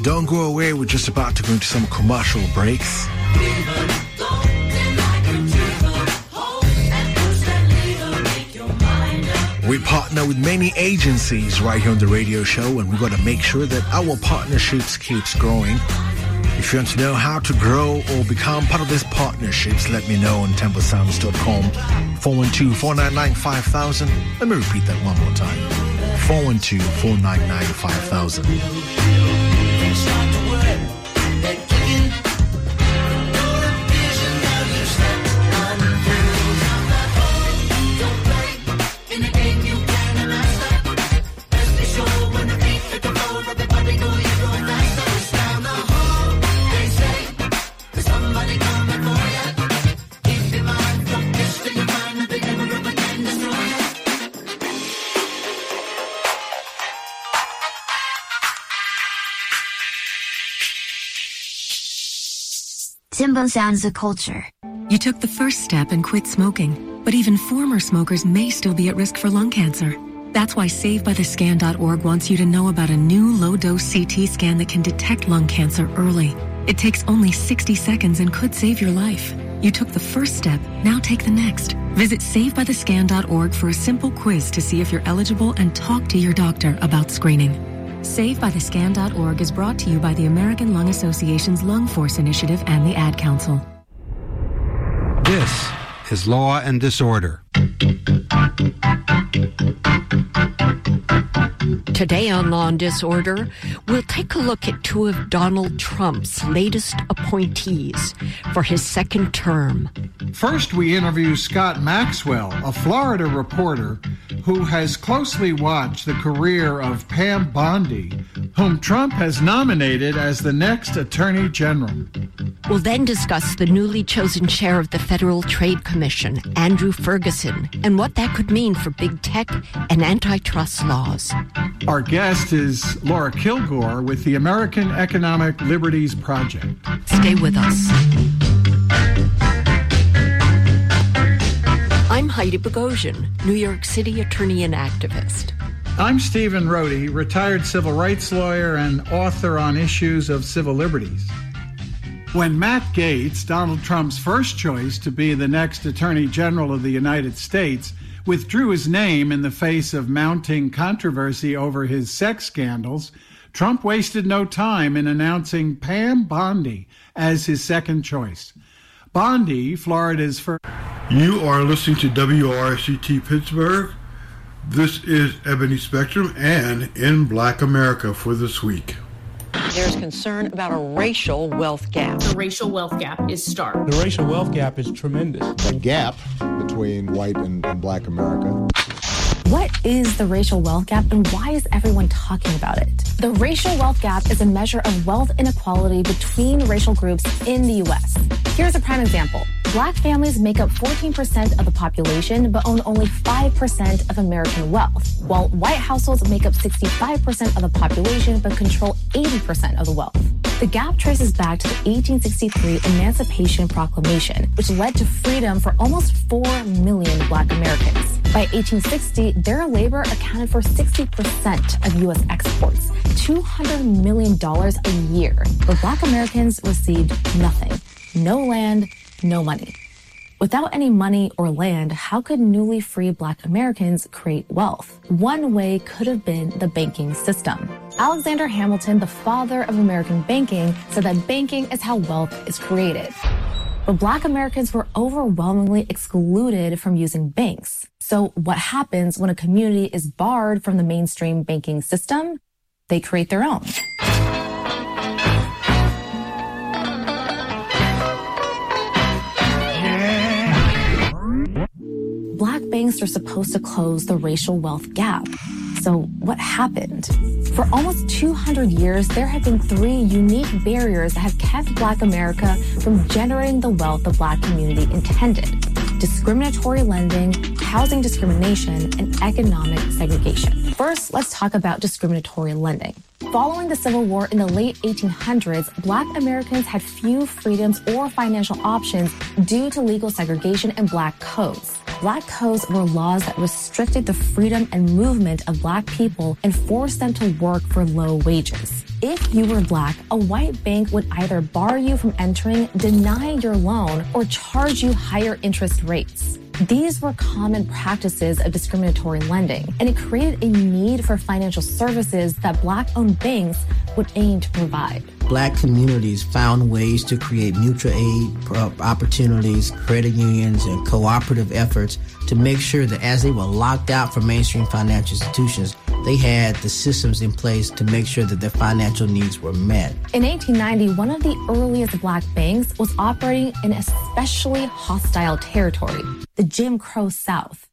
Don't go away, we're just about to go into some commercial breaks. We partner with many agencies right here on the radio show, and we got to make sure that our partnerships keeps growing. If you want to know how to grow or become part of these partnerships, let me know on TempleSounds.com. 412-499-5000. Let me repeat that one more time. 412-499-5000. Timbo Sounds the culture. You took the first step and quit smoking, but even former smokers may still be at risk for lung cancer. That's why SaveByTheScan.org wants you to know about a new low-dose CT scan that can detect lung cancer early. It takes only 60 seconds and could save your life. You took the first step, now take the next. Visit SaveByTheScan.org for a simple quiz to see if you're eligible and talk to your doctor about screening. SaveByTheScan.org is brought to you by the American Lung Association's Lung Force Initiative and the Ad Council. This is Law and Disorder. Today on Law and Disorder, we'll take a look at two of Donald Trump's latest appointees for his second term. First, we interview Scott Maxwell, a Florida reporter who has closely watched the career of Pam Bondi, whom Trump has nominated as the next Attorney General. We'll then discuss the newly chosen chair of the Federal Trade Commission, Andrew Ferguson, and what that could mean for big tech and antitrust laws. Our guest is Laura Kilgore with the American Economic Liberties Project. Stay with us. I'm Heidi Bogosian, New York City attorney and activist. I'm Stephen Rohde, retired civil rights lawyer and author on issues of civil liberties. When Matt Gaetz, Donald Trump's first choice to be the next Attorney General of the United States, withdrew his name in the face of mounting controversy over his sex scandals, Trump wasted no time in announcing Pam Bondi as his second choice. Bondi, Florida's first... You are listening to WRCT Pittsburgh. This is Ebony Spectrum and In Black America for this week. There's concern about a racial wealth gap. The racial wealth gap is stark. The racial wealth gap is tremendous. The gap between white and black America. What is the racial wealth gap and why is everyone talking about it? The racial wealth gap is a measure of wealth inequality between racial groups in the U.S. Here's a prime example. Black families make up 14% of the population, but own only 5% of American wealth, while white households make up 65% of the population, but control 80% of the wealth. The gap traces back to the 1863 Emancipation Proclamation, which led to freedom for almost 4 million Black Americans. By 1860, their labor accounted for 60% of U.S. exports, $200 million a year, but Black Americans received nothing. No land, no money. Without any money or land, how could newly free Black Americans create wealth? One way could have been the banking system. Alexander Hamilton, the father of American banking, said that banking is how wealth is created. But Black Americans were overwhelmingly excluded from using banks. So what happens when a community is barred from the mainstream banking system? They create their own. Black banks are supposed to close the racial wealth gap. So what happened? For almost 200 years, there have been 3 unique barriers that have kept Black America from generating the wealth the Black community intended: discriminatory lending, housing discrimination, and economic segregation. First, let's talk about discriminatory lending. Following the Civil War in the late 1800s, Black Americans had few freedoms or financial options due to legal segregation and Black codes. Black codes were laws that restricted the freedom and movement of Black people and forced them to work for low wages. If you were Black, a white bank would either bar you from entering, deny your loan, or charge you higher interest rates. These were common practices of discriminatory lending, and it created a need for financial services that Black-owned banks would aim to provide. Black communities found ways to create mutual aid opportunities, credit unions, and cooperative efforts to make sure that as they were locked out from mainstream financial institutions, they had the systems in place to make sure that their financial needs were met. In 1890, one of the earliest Black banks was operating in especially hostile territory, the Jim Crow South.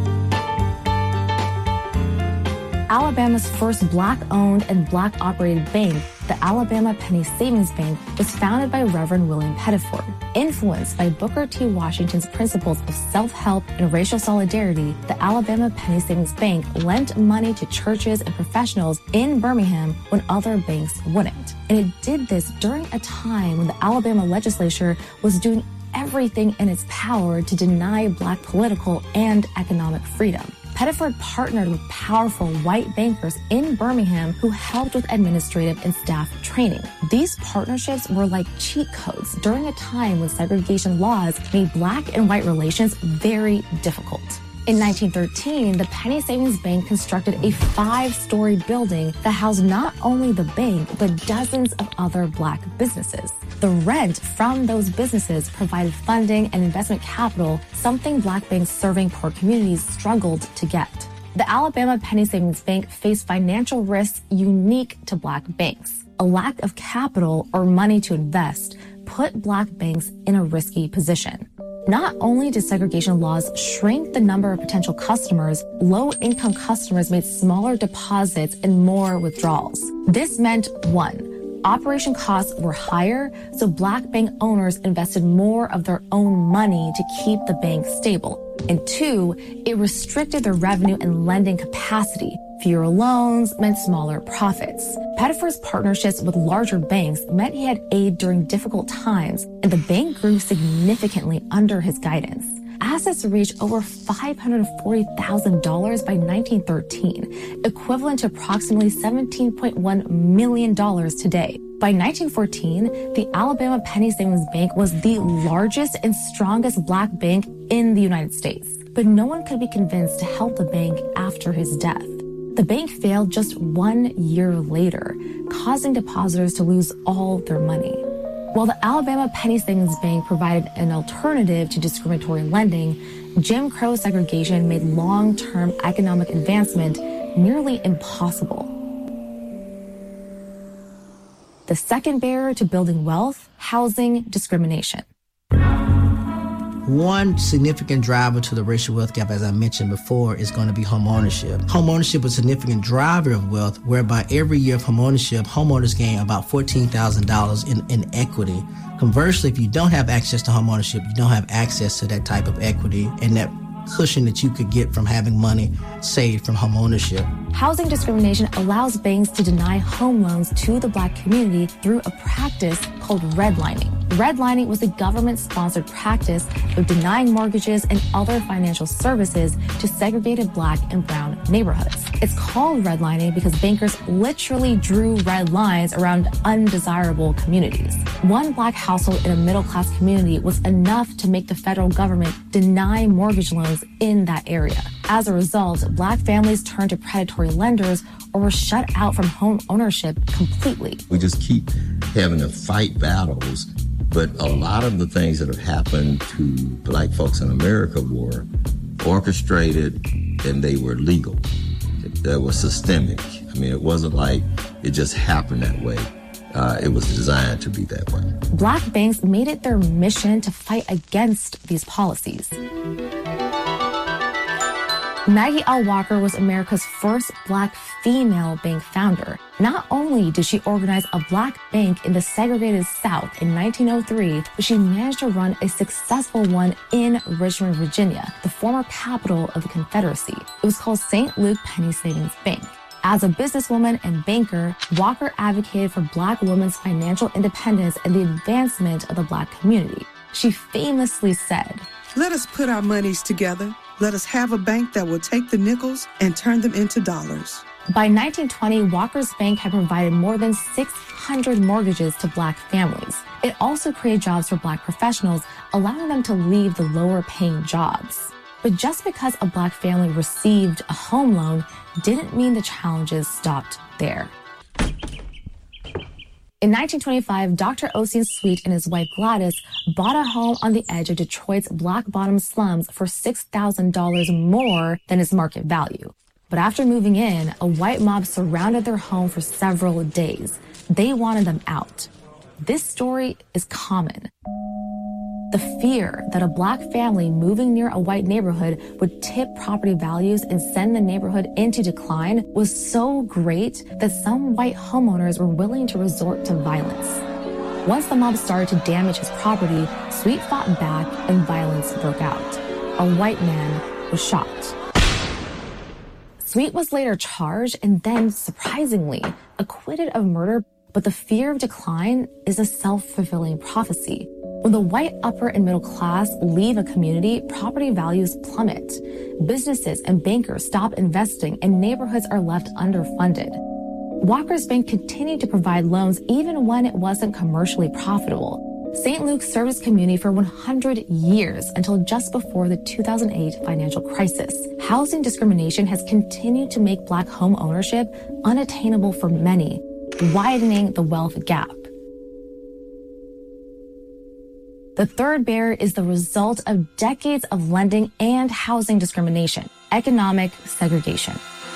Alabama's first Black-owned and Black-operated bank, the Alabama Penny Savings Bank, was founded by Reverend William Pettiford. Influenced by Booker T. Washington's principles of self-help and racial solidarity, the Alabama Penny Savings Bank lent money to churches and professionals in Birmingham when other banks wouldn't. And it did this during a time when the Alabama legislature was doing everything in its power to deny Black political and economic freedom. Pettiford partnered with powerful white bankers in Birmingham who helped with administrative and staff training. These partnerships were like cheat codes during a time when segregation laws made Black and white relations very difficult. In 1913, the Penny Savings Bank constructed a 5-story building that housed not only the bank, but dozens of other Black businesses. The rent from those businesses provided funding and investment capital, something Black banks serving poor communities struggled to get. The Alabama Penny Savings Bank faced financial risks unique to Black banks. A lack of capital or money to invest put Black banks in a risky position. Not only did segregation laws shrink the number of potential customers, low-income customers made smaller deposits and more withdrawals. This meant, 1, operation costs were higher, so Black bank owners invested more of their own money to keep the bank stable. And 2, it restricted their revenue and lending capacity. Fewer loans meant smaller profits. Pettiford's partnerships with larger banks meant he had aid during difficult times, and the bank grew significantly under his guidance. Assets reached over $540,000 by 1913, equivalent to approximately $17.1 million today. By 1914, the Alabama Penny Savings Bank was the largest and strongest Black bank in the United States. But no one could be convinced to help the bank after his death. The bank failed just 1 year later, causing depositors to lose all their money. While the Alabama Penny Savings Bank provided an alternative to discriminatory lending, Jim Crow segregation made long-term economic advancement nearly impossible. The second barrier to building wealth, housing discrimination. One significant driver to the racial wealth gap, as I mentioned before, is going to be home ownership. Home ownership is a significant driver of wealth, whereby every year of home ownership, homeowners gain about $14,000 in equity. Conversely, if you don't have access to home ownership, you don't have access to that type of equity and that cushion that you could get from having money saved from home ownership. Housing discrimination allows banks to deny home loans to the Black community through a practice called redlining. Redlining was a government-sponsored practice of denying mortgages and other financial services to segregated Black and brown neighborhoods. It's called redlining because bankers literally drew red lines around undesirable communities. One Black household in a middle-class community was enough to make the federal government deny mortgage loans in that area. As a result, Black families turned to predatory lenders or were shut out from home ownership completely. We just keep having to fight battles, but a lot of the things that have happened to Black folks in America were orchestrated and they were legal. They were systemic. I mean, it wasn't like it just happened that way. It was designed to be that way. Black banks made it their mission to fight against these policies. Maggie L. Walker was America's first Black female bank founder. Not only did she organize a Black bank in the segregated South in 1903, but she managed to run a successful one in Richmond, Virginia, the former capital of the Confederacy. It was called St. Luke Penny Savings Bank. As a businesswoman and banker, Walker advocated for Black women's financial independence and the advancement of the Black community. She famously said, "Let us put our monies together. Let us have a bank that will take the nickels and turn them into dollars." By 1920, Walker's Bank had provided more than 600 mortgages to Black families. It also created jobs for Black professionals, allowing them to leave the lower-paying jobs. But just because a Black family received a home loan didn't mean the challenges stopped there. In 1925, Dr. Ossian Sweet and his wife Gladys bought a home on the edge of Detroit's Black Bottom slums for $6,000 more than its market value. But after moving in, a white mob surrounded their home for several days. They wanted them out. This story is common. The fear that a Black family moving near a white neighborhood would tip property values and send the neighborhood into decline was so great that some white homeowners were willing to resort to violence. Once the mob started to damage his property, Sweet fought back and violence broke out. A white man was shot. Sweet was later charged and then, surprisingly, acquitted of murder, but the fear of decline is a self-fulfilling prophecy. When the white upper and middle class leave a community, property values plummet. Businesses and bankers stop investing and neighborhoods are left underfunded. Walker's Bank continued to provide loans even when it wasn't commercially profitable. St. Luke served its community for 100 years until just before the 2008 financial crisis. Housing discrimination has continued to make Black home ownership unattainable for many, widening the wealth gap. The third barrier is the result of decades of lending and housing discrimination: economic segregation.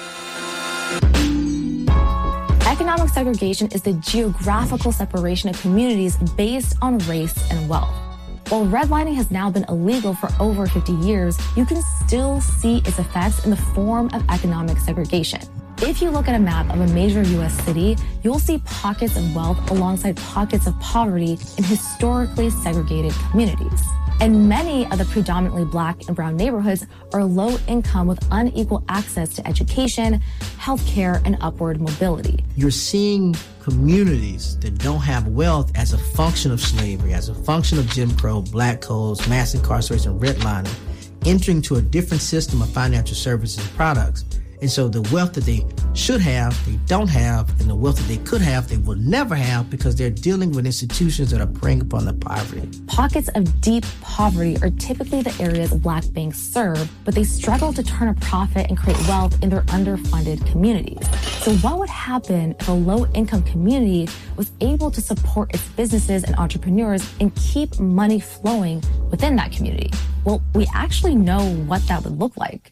Economic segregation is the geographical separation of communities based on race and wealth. While redlining has now been illegal for over 50 years, you can still see its effects in the form of economic segregation. If you look at a map of a major U.S. city, you'll see pockets of wealth alongside pockets of poverty in historically segregated communities. And many of the predominantly Black and brown neighborhoods are low income with unequal access to education, healthcare, and upward mobility. You're seeing communities that don't have wealth as a function of slavery, as a function of Jim Crow, Black codes, mass incarceration, redlining, entering to a different system of financial services and products. And so the wealth that they should have, they don't have, and the wealth that they could have, they will never have because they're dealing with institutions that are preying upon the poverty. Pockets of deep poverty are typically the areas Black banks serve, but they struggle to turn a profit and create wealth in their underfunded communities. So what would happen if a low-income community was able to support its businesses and entrepreneurs and keep money flowing within that community? Well, we actually know what that would look like.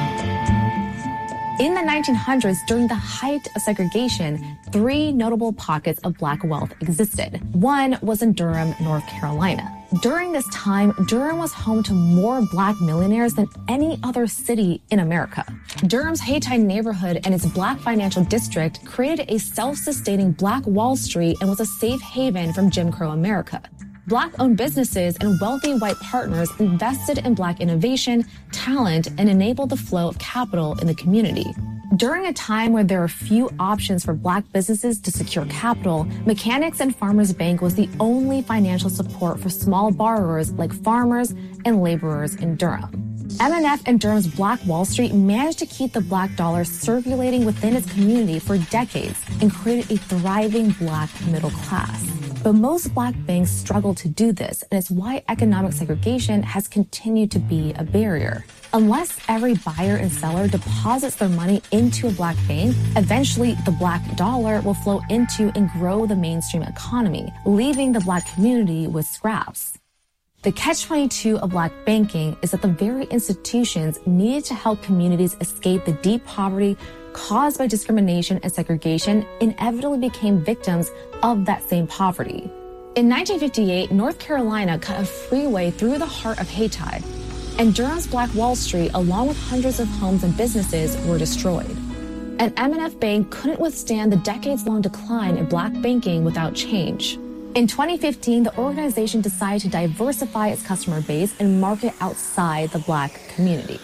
In the 1900s, during the height of segregation, 3 notable pockets of Black wealth existed. One was in Durham, North Carolina. During this time, Durham was home to more Black millionaires than any other city in America. Durham's Haytide neighborhood and its Black financial district created a self-sustaining Black Wall Street and was a safe haven from Jim Crow America. Black-owned businesses and wealthy white partners invested in Black innovation, talent, and enabled the flow of capital in the community. During a time where there were few options for Black businesses to secure capital, Mechanics and Farmers Bank was the only financial support for small borrowers like farmers and laborers in Durham. M&F and Durham's Black Wall Street managed to keep the Black dollar circulating within its community for decades and created a thriving Black middle class. But most Black banks struggle to do this, and it's why economic segregation has continued to be a barrier. Unless every buyer and seller deposits their money into a Black bank, eventually the Black dollar will flow into and grow the mainstream economy, leaving the Black community with scraps. The catch-22 of Black banking is that the very institutions needed to help communities escape the deep poverty caused by discrimination and segregation inevitably became victims of that same poverty. In 1958, North Carolina cut a freeway through the heart of Haytide, and Durham's Black Wall Street, along with hundreds of homes and businesses, were destroyed. And M&F Bank couldn't withstand the decades-long decline in Black banking without change. In 2015, the organization decided to diversify its customer base and market outside the Black community.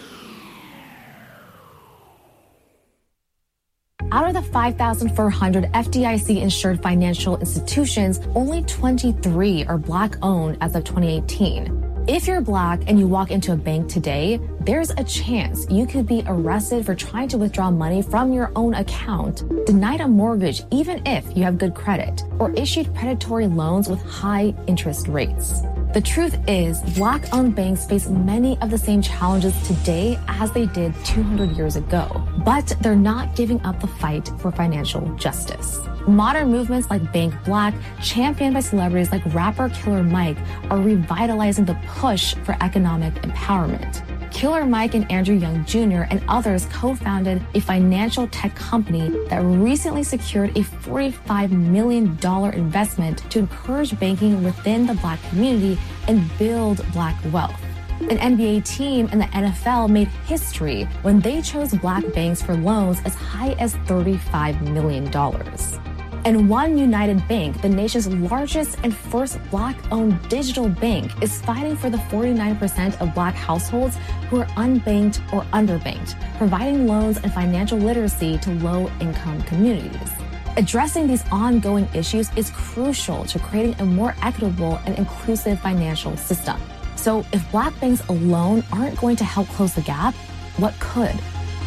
Out of the 5,400 FDIC-insured financial institutions, only 23 are Black-owned as of 2018. If you're Black and you walk into a bank today, there's a chance you could be arrested for trying to withdraw money from your own account, denied a mortgage even if you have good credit, or issued predatory loans with high interest rates. The truth is, Black-owned banks face many of the same challenges today as they did 200 years ago, but they're not giving up the fight for financial justice. Modern movements like Bank Black, championed by celebrities like rapper Killer Mike, are revitalizing the push for economic empowerment. Killer Mike and Andrew Young Jr. and others co-founded a financial tech company that recently secured a $45 million investment to encourage banking within the Black community and build Black wealth. An NBA team and the NFL made history when they chose Black banks for loans as high as $35 million. And One United Bank, the nation's largest and first Black-owned digital bank, is fighting for the 49% of Black households who are unbanked or underbanked, providing loans and financial literacy to low-income communities. Addressing these ongoing issues is crucial to creating a more equitable and inclusive financial system. So if Black banks alone aren't going to help close the gap, what could?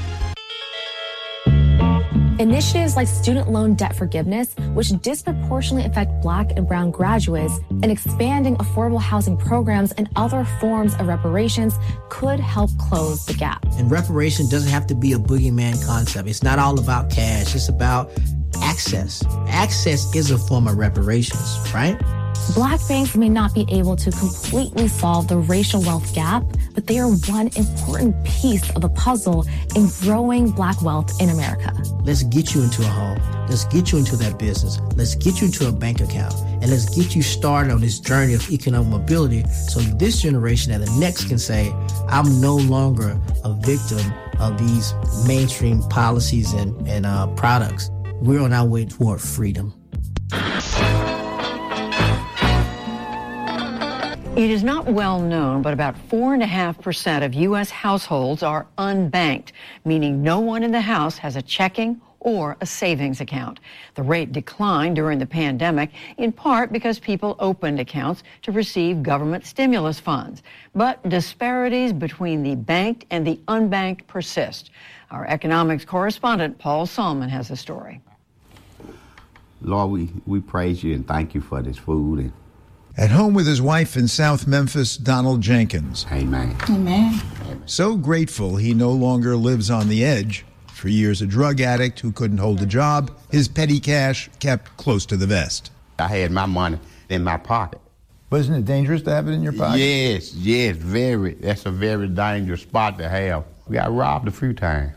Initiatives like student loan debt forgiveness, which disproportionately affect Black and brown graduates, and expanding affordable housing programs and other forms of reparations could help close the gap. And reparation doesn't have to be a boogeyman concept. It's not all about cash. It's about access. Access is a form of reparations, right? Black banks may not be able to completely solve the racial wealth gap, but they are one important piece of the puzzle in growing Black wealth in America. Let's get you into a home. Let's get you into that business. Let's get you into a bank account. And let's get you started on this journey of economic mobility so this generation and the next can say, I'm no longer a victim of these mainstream policies and products. We're on our way toward freedom. It is not well known, but about 4.5% of U.S. households are unbanked, meaning no one in the house has a checking or a savings account. The rate declined during the pandemic, in part because people opened accounts to receive government stimulus funds. But disparities between the banked and the unbanked persist. Our economics correspondent, Paul Solman, has the story. Lord, we praise you and thank you for this food. At home with his wife in South Memphis, Donald Jenkins. Amen. Amen. So grateful he no longer lives on the edge. For years a drug addict who couldn't hold a job, his petty cash kept close to the vest. I had my money in my pocket. But isn't it dangerous to have it in your pocket? Yes, very. That's a very dangerous spot to have. We got robbed a few times.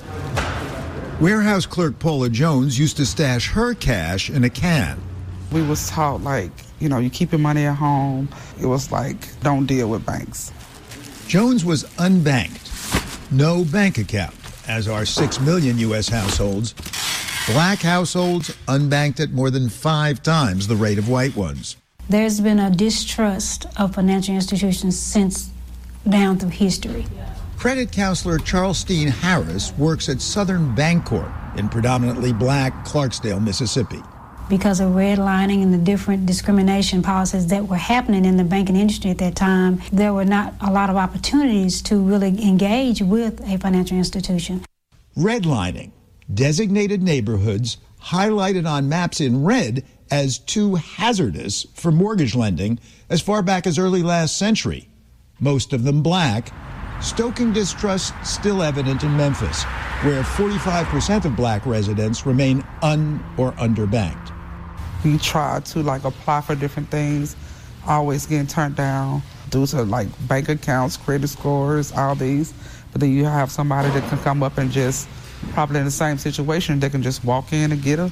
Warehouse clerk Paula Jones used to stash her cash in a can. We was taught, you keep your money at home. It was like, don't deal with banks. Jones was unbanked. No bank account, as are 6 million U.S. households. Black households unbanked at more than 5 times the rate of white ones. There's been a distrust of financial institutions since down through history. Credit counselor Charlesteen Harris works at Southern Bancorp in predominantly Black Clarksdale, Mississippi. Because of redlining and the different discrimination policies that were happening in the banking industry at that time, there were not a lot of opportunities to really engage with a financial institution. Redlining, designated neighborhoods highlighted on maps in red as too hazardous for mortgage lending as far back as early last century. Most of them Black, stoking distrust still evident in Memphis, where 45% of Black residents remain or underbanked. We try to apply for different things, always getting turned down due to bank accounts, credit scores, all these. But then you have somebody that can come up and just probably in the same situation, they can just walk in and get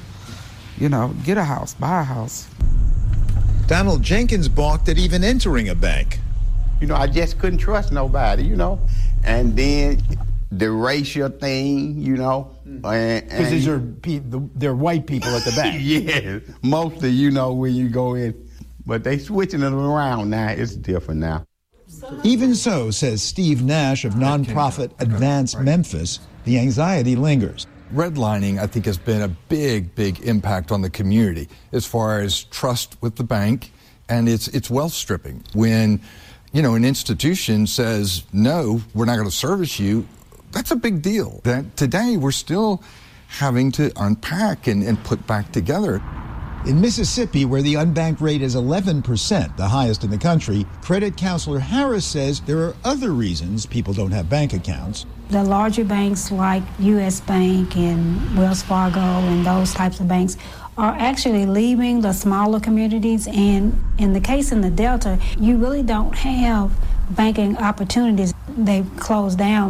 a house, buy a house. Donald Jenkins balked at even entering a bank. I just couldn't trust nobody, And then the racial thing, Because these are they're white people at the bank. Yeah, mostly, when you go in. But they switching it around now. It's different now. Even so, says Steve Nash of nonprofit Advance Memphis, the anxiety lingers. Redlining, I think, has been a big impact on the community as far as trust with the bank, and it's wealth stripping. When an institution says, no, we're not going to service you, that's a big deal. That today we're still having to unpack and put back together. In Mississippi, where the unbanked rate is 11%, the highest in the country, credit counselor Harris says there are other reasons people don't have bank accounts. The larger banks like U.S. Bank and Wells Fargo and those types of banks are actually leaving the smaller communities. And in the case in the Delta, you really don't have banking opportunities. They've closed down.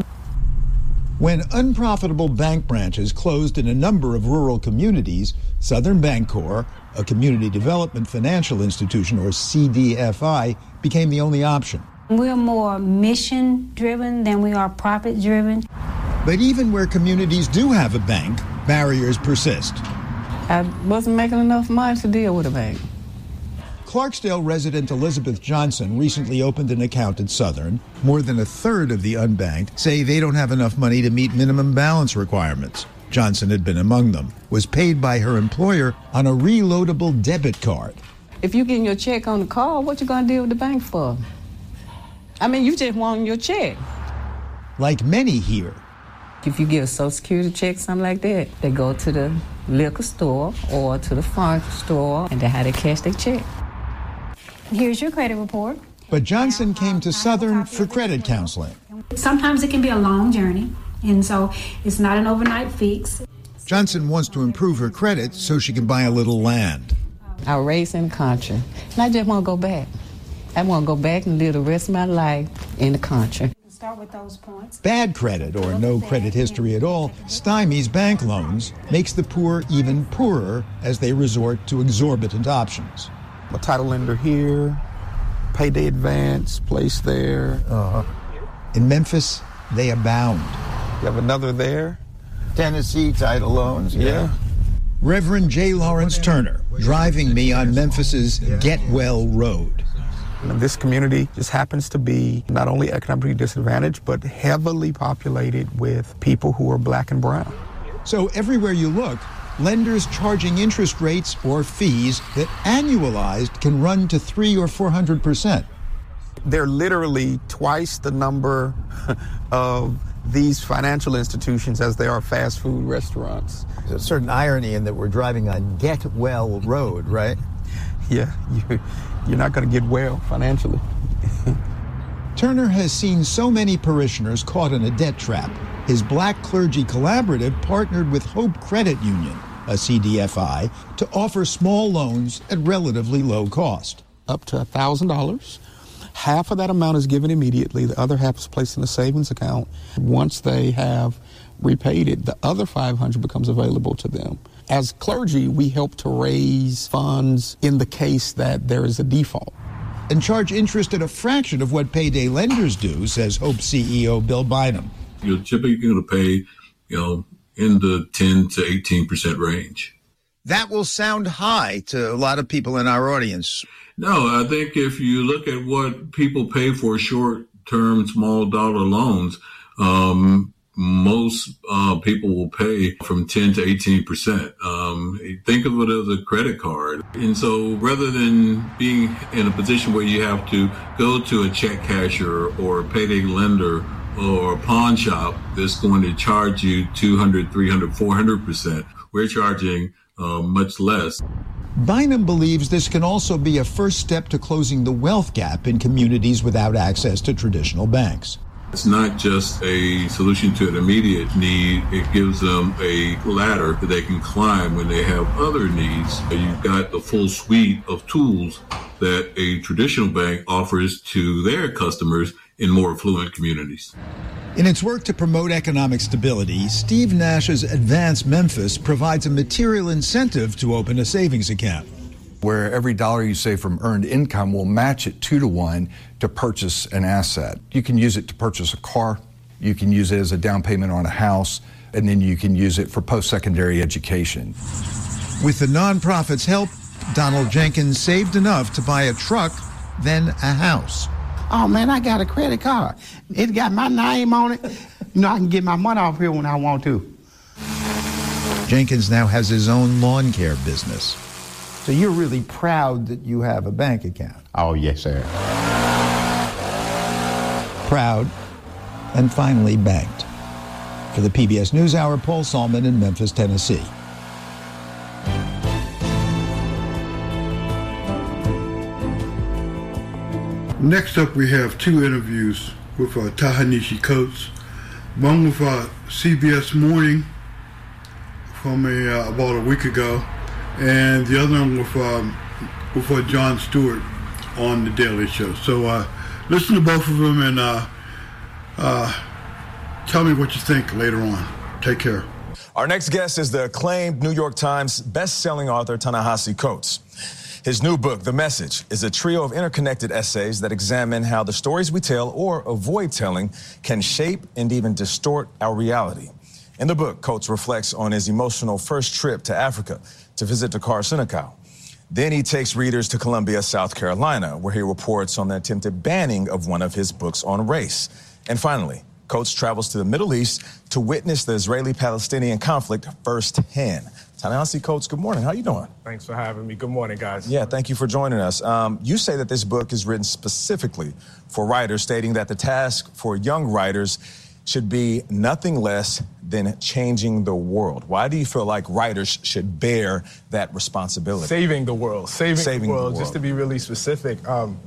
When unprofitable bank branches closed in a number of rural communities, Southern Bancorp, a community development financial institution, or CDFI, became the only option. We're more mission-driven than we are profit-driven. But even where communities do have a bank, barriers persist. I wasn't making enough money to deal with a bank. Clarksdale resident Elizabeth Johnson recently opened an account at Southern. More than a third of the unbanked say they don't have enough money to meet minimum balance requirements. Johnson had been among them, was paid by her employer on a reloadable debit card. If you're getting your check on the card, what you going to deal with the bank for? I mean, you just want your check. Like many here. If you get a Social Security check, something like that, they go to the liquor store or to the furniture store, and that's how they cash their check. Here's your credit report. But Johnson came to Southern for credit counseling. Sometimes it can be a long journey, and so it's not an overnight fix. Johnson wants to improve her credit so she can buy a little land. I was raised in the country, and I just want to go back. I want to go back and live the rest of my life in the country. Start with those points. Bad credit, or no credit history at all, stymies bank loans, makes the poor even poorer as they resort to exorbitant options. A title lender here, payday advance, place there. In Memphis, they abound. You have another there. Tennessee title loans. Yeah. Reverend J. Lawrence Turner, driving me on Memphis's Get Well Road. This community just happens to be not only economically disadvantaged, but heavily populated with people who are black and brown. So everywhere you look, lenders charging interest rates or fees that annualized can run to 300 or 400%. They're literally twice the number of these financial institutions as they are fast food restaurants. There's a certain irony in that we're driving on Get Well Road, right? Yeah, you're not going to get well financially. Turner has seen so many parishioners caught in a debt trap. His Black Clergy Collaborative partnered with Hope Credit Union, a CDFI, to offer small loans at relatively low cost. Up to $1,000. Half of that amount is given immediately. The other half is placed in a savings account. Once they have repaid it, the other $500 becomes available to them. As clergy, we help to raise funds in the case that there is a default. And charge interest at a fraction of what payday lenders do, says Hope CEO Bill Bynum. You're typically going to pay, in the 10 to 18% range. That will sound high to a lot of people in our audience. No, I think if you look at what people pay for short-term, small-dollar loans, most people will pay from 10 to 18%. Think of it as a credit card. And so rather than being in a position where you have to go to a check cashier or a payday lender or a pawn shop that's going to charge you 200, 300, 400%, we're charging much less. Bynum believes this can also be a first step to closing the wealth gap in communities without access to traditional banks. It's not just a solution to an immediate need. It gives them a ladder that they can climb when they have other needs. You've got the full suite of tools that a traditional bank offers to their customers in more affluent communities. In its work to promote economic stability, Steve Nash's Advance Memphis provides a material incentive to open a savings account. Where every dollar you save from earned income will match it 2 to 1 to purchase an asset. You can use it to purchase a car, you can use it as a down payment on a house, and then you can use it for post-secondary education. With the nonprofit's help, Donald Jenkins saved enough to buy a truck, then a house. Oh man, I got a credit card. It got my name on it. I can get my money off here when I want to. Jenkins now has his own lawn care business. So you're really proud that you have a bank account? Oh, yes, sir. proud, and finally banked. For the PBS NewsHour, Paul Salman in Memphis, Tennessee. Next up, we have two interviews with Ta-Nehisi Coates. One with CBS Morning from about a week ago, and the other one with Jon Stewart on The Daily Show. So listen to both of them and tell me what you think later on. Take care. Our next guest is the acclaimed New York Times best-selling author Ta-Nehisi Coates. His new book, The Message, is a trio of interconnected essays that examine how the stories we tell or avoid telling can shape and even distort our reality. In the book, Coates reflects on his emotional first trip to Africa to visit Dakar, Senegal. Then he takes readers to Columbia, South Carolina, where he reports on the attempted banning of one of his books on race. And finally, Coates travels to the Middle East to witness the Israeli-Palestinian conflict firsthand. Ta-Nehisi Coates, good morning. How you doing? Thanks for having me. Good morning, guys. Yeah, thank you for joining us. You say that this book is written specifically for writers, stating that the task for young writers should be nothing less than changing the world. Why do you feel like writers should bear that responsibility? Saving the world. Saving the world. Just to be really specific,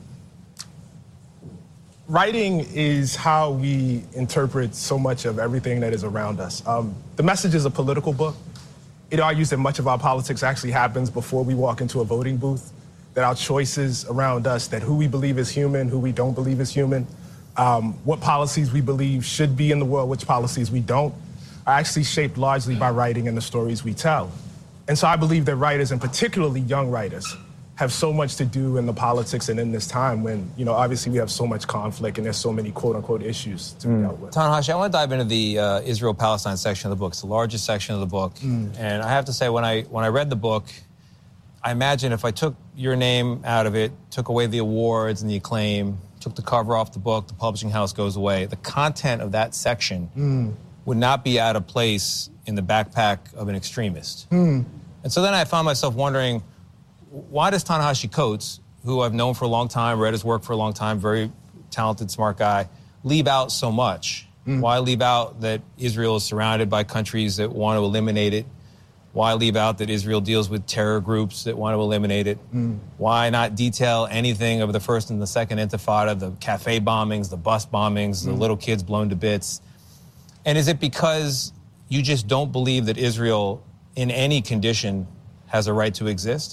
writing is how we interpret so much of everything that is around us. The Message is a political book. It argues that much of our politics actually happens before we walk into a voting booth, that our choices around us, that who we believe is human, who we don't believe is human, what policies we believe should be in the world, which policies we don't, are actually shaped largely by writing and the stories we tell. And so I believe that writers, and particularly young writers, have so much to do in the politics and in this time when, you know, obviously we have so much conflict and there's so many quote-unquote issues to be dealt with. Ta-Nehisi, I want to dive into the Israel-Palestine section of the book. It's the largest section of the book. And I have to say, when I read the book, I imagine if I took your name out of it, took away the awards and the acclaim, took the cover off the book, the publishing house goes away, the content of that section would not be out of place in the backpack of an extremist. And so then I found myself wondering, why does Ta-Nehisi Coates, who I've known for a long time, read his work for a long time, very talented, smart guy, leave out so much? Why leave out that Israel is surrounded by countries that want to eliminate it? Why leave out that Israel deals with terror groups that want to eliminate it? Why not detail anything of the first and the second intifada, the cafe bombings, the bus bombings, the little kids blown to bits? And is it because you just don't believe that Israel, in any condition, has a right to exist?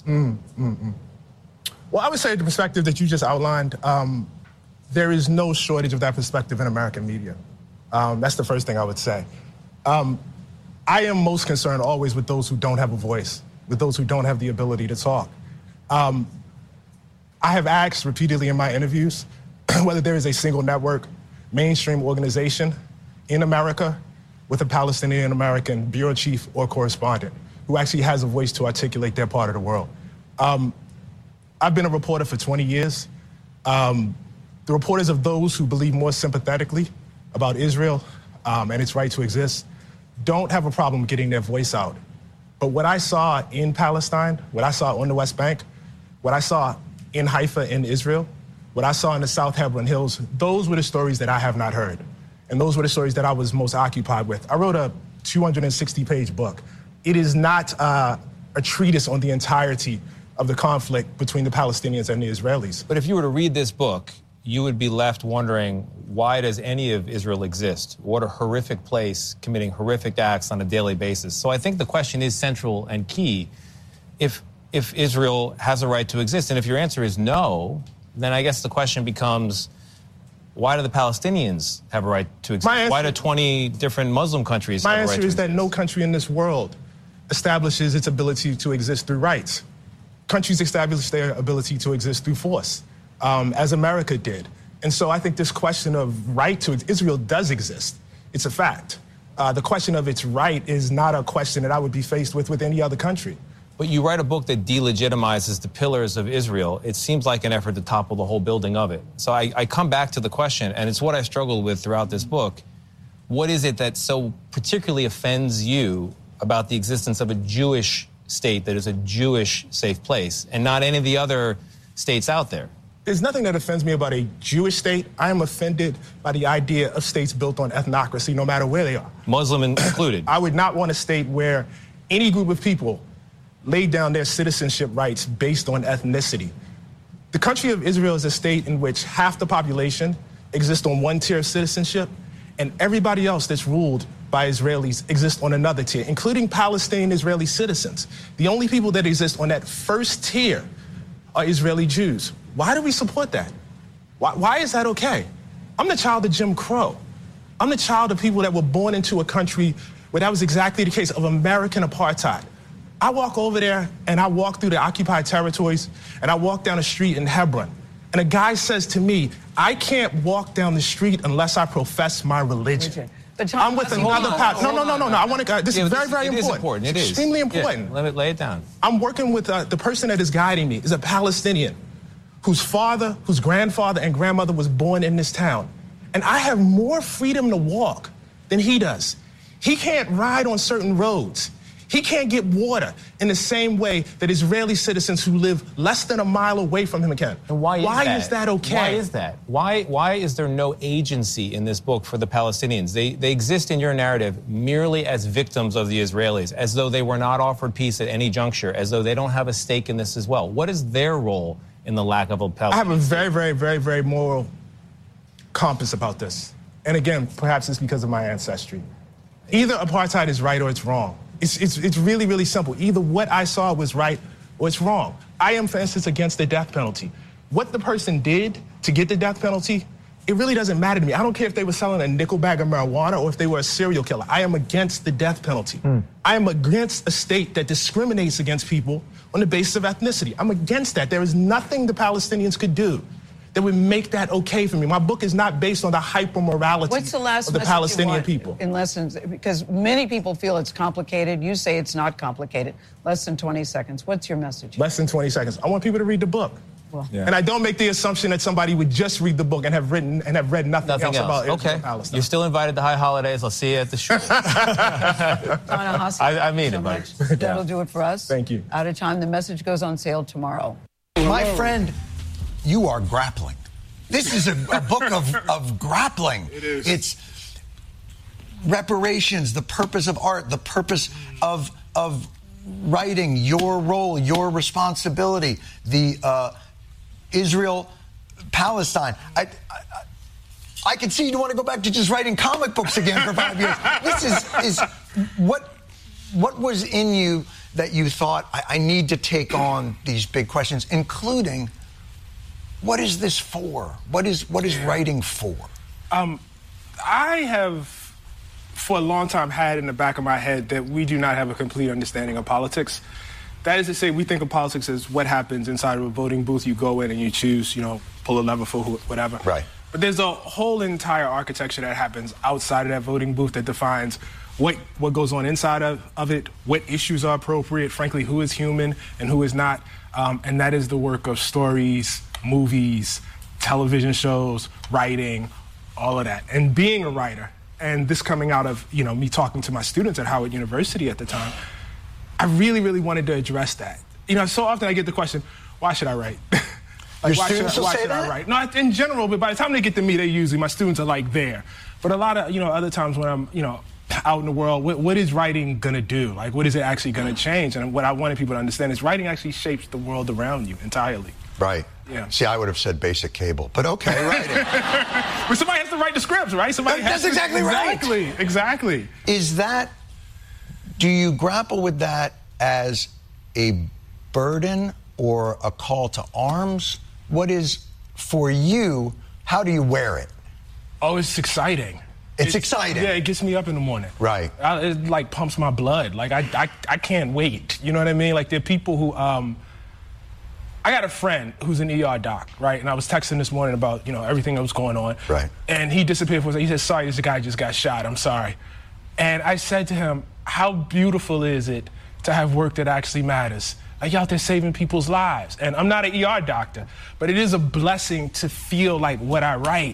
Well, I would say the perspective that you just outlined, there is no shortage of that perspective in American media. That's the first thing I would say. I am most concerned always with those who don't have a voice, with those who don't have the ability to talk. I have asked repeatedly in my interviews whether there is a single network, mainstream organization in America with a Palestinian American bureau chief or correspondent who actually has a voice to articulate their part of the world. I've been a reporter for 20 years. The reporters of those who believe more sympathetically about Israel and its right to exist don't have a problem getting their voice out. But what I saw in Palestine, what I saw on the West Bank, what I saw in Haifa in Israel, what I saw in the South Hebron Hills, those were the stories that I have not heard. And those were the stories that I was most occupied with. I wrote a 260-page book. It is not a treatise on the entirety of the conflict between the Palestinians and the Israelis. But if you were to read this book, you would be left wondering, why does any of Israel exist? What a horrific place, committing horrific acts on a daily basis. So I think the question is central and key. If Israel has a right to exist, and if your answer is no, then I guess the question becomes, why do the Palestinians have a right to exist? Why do 20 different Muslim countries have a right to exist? My answer is that no country in this world establishes its ability to exist through rights. Countries establish their ability to exist through force, as America did. And so I think this question of right to Israel does exist. It's a fact. The question of its right is not a question that I would be faced with any other country. But you write a book that delegitimizes the pillars of Israel. It seems like an effort to topple the whole building of it. So I come back to the question, and it's what I struggled with throughout this book. What is it that so particularly offends you about the existence of a Jewish state that is a Jewish safe place and not any of the other states out there? There's nothing that offends me about a Jewish state. I am offended by the idea of states built on ethnocracy, no matter where they are. Muslim included. I would not want a state where any group of people laid down their citizenship rights based on ethnicity. The country of Israel is a state in which half the population exists on one tier of citizenship, and everybody else that's ruled by Israelis exists on another tier, including Palestinian Israeli citizens. The only people that exist on that first tier are Israeli Jews. Why do we support that? Why is that okay? I'm the child of Jim Crow. I'm the child of people that were born into a country where that was exactly the case of American apartheid. I walk over there and I walk through the occupied territories and I walk down a street in Hebron. And a guy says to me, I can't walk down the street unless I profess my religion. But I'm with another path. No. I want to. This is very, very important. It is important. It is extremely important. Yeah, let me lay it down. I'm working with the person that is guiding me is a Palestinian whose father, whose grandfather and grandmother was born in this town. And I have more freedom to walk than he does. He can't ride on certain roads. He can't get water in the same way that Israeli citizens who live less than a mile away from him can. And why is that okay? Why is that? Why is there no agency in this book for the Palestinians? They exist in your narrative merely as victims of the Israelis, as though they were not offered peace at any juncture, as though they don't have a stake in this as well. What is their role in the lack of a Palestinian? I have a very, very, very, very moral compass about this. And again, perhaps it's because of my ancestry. Either apartheid is right or it's wrong. It's really, really simple. Either what I saw was right or it's wrong. I am, for instance, against the death penalty. What the person did to get the death penalty, it really doesn't matter to me. I don't care if they were selling a nickel bag of marijuana or if they were a serial killer. I am against the death penalty. I am against a state that discriminates against people on the basis of ethnicity. I'm against that. There is nothing the Palestinians could do that would make that okay for me. My book is not based on the hyper-morality What's the last of the Palestinian people. In lessons, because many people feel it's complicated. You say it's not complicated. Less than 20 seconds. What's your message? Less than 20 seconds. I want people to read the book. Well, And I don't make the assumption that somebody would just read the book and have read nothing else about Israel okay. and Palestine. You're still invited to High Holidays. I'll see you at the show. Ta-Nehisi, I mean so it, buddy. That'll do it for us. Thank you. Out of time. The message goes on sale tomorrow. My friend, you are grappling. This is a book of grappling. It is. It's reparations, the purpose of art, the purpose of writing, your role, your responsibility, the Israel, Palestine. I can see you want to go back to just writing comic books again for 5 years. This is what was in you that you thought, I need to take on these big questions, including, what is this for? What is writing for? I have, for a long time, had in the back of my head that we do not have a complete understanding of politics. That is to say, we think of politics as what happens inside of a voting booth. You go in and you choose, pull a lever for whatever. Right. But there's a whole entire architecture that happens outside of that voting booth that defines what goes on inside of it, what issues are appropriate, frankly, who is human and who is not. And that is the work of stories, movies, television shows, writing, all of that. And being a writer, and this coming out of, me talking to my students at Howard University at the time, I really, really wanted to address that. So often I get the question, why should I write? Why should I write? No, in general, but by the time they get to me, my students are there. But a lot of, other times when I'm, out in the world, what is writing gonna do? What is it actually gonna change? And what I wanted people to understand is writing actually shapes the world around you entirely. Right. Yeah. See, I would have said basic cable, but okay, writing. But somebody has to write the scripts, right? That's exactly right. Exactly. Do you grapple with that as a burden or a call to arms? What is, for you, how do you wear it? Oh, it's exciting. It's exciting. Yeah, it gets me up in the morning. Right. It pumps my blood. I can't wait. You know what I mean? There are people who, I got a friend who's an ER doc, right? And I was texting this morning about, everything that was going on. Right. And he disappeared for a second. He said, sorry, this guy just got shot. I'm sorry. And I said to him, how beautiful is it to have work that actually matters? You're out there saving people's lives. And I'm not an ER doctor, but it is a blessing to feel like what I write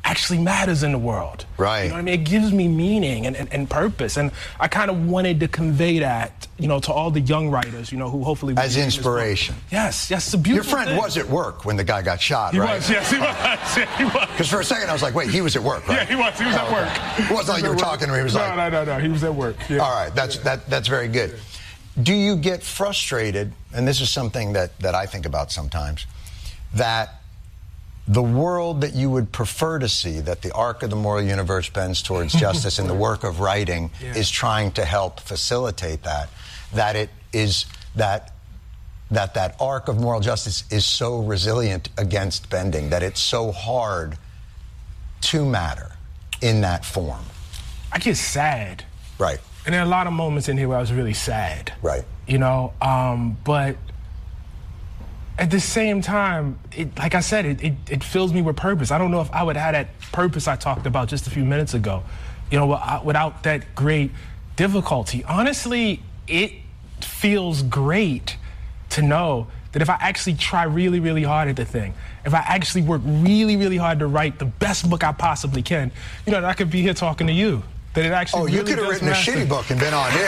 actually matters in the world. Right. You know what I mean? It gives me meaning and purpose. And I kind of wanted to convey that, you know, to all the young writers, you know, who hopefully... As inspiration. Yes, it's a beautiful Your friend thing. was at work when the guy got shot, He right? was, yes, he was. Yeah, he was. Because for a second I was like, wait, he was at work, right? Yeah, he was. He was at work. It wasn't like you were talking to me. He was like... No. He was at work. Yeah. All right, that's very good. Do you get frustrated, and this is something that I think about sometimes, that the world that you would prefer to see, that the arc of the moral universe bends towards justice and the work of writing is trying to help facilitate that it is that arc of moral justice is so resilient against bending, that it's so hard to matter in that form? I get sad. Right. And there are a lot of moments in here where I was really sad. Right. You know, but at the same time, like I said, it fills me with purpose. I don't know if I would have that purpose I talked about just a few minutes ago, you know, without that great difficulty. Honestly, it feels great to know that if I actually try really, really hard at the thing, if I actually work really, really hard to write the best book I possibly can, you know, that I could be here talking to you. That it actually you really could have written matter. a shitty book and been on here.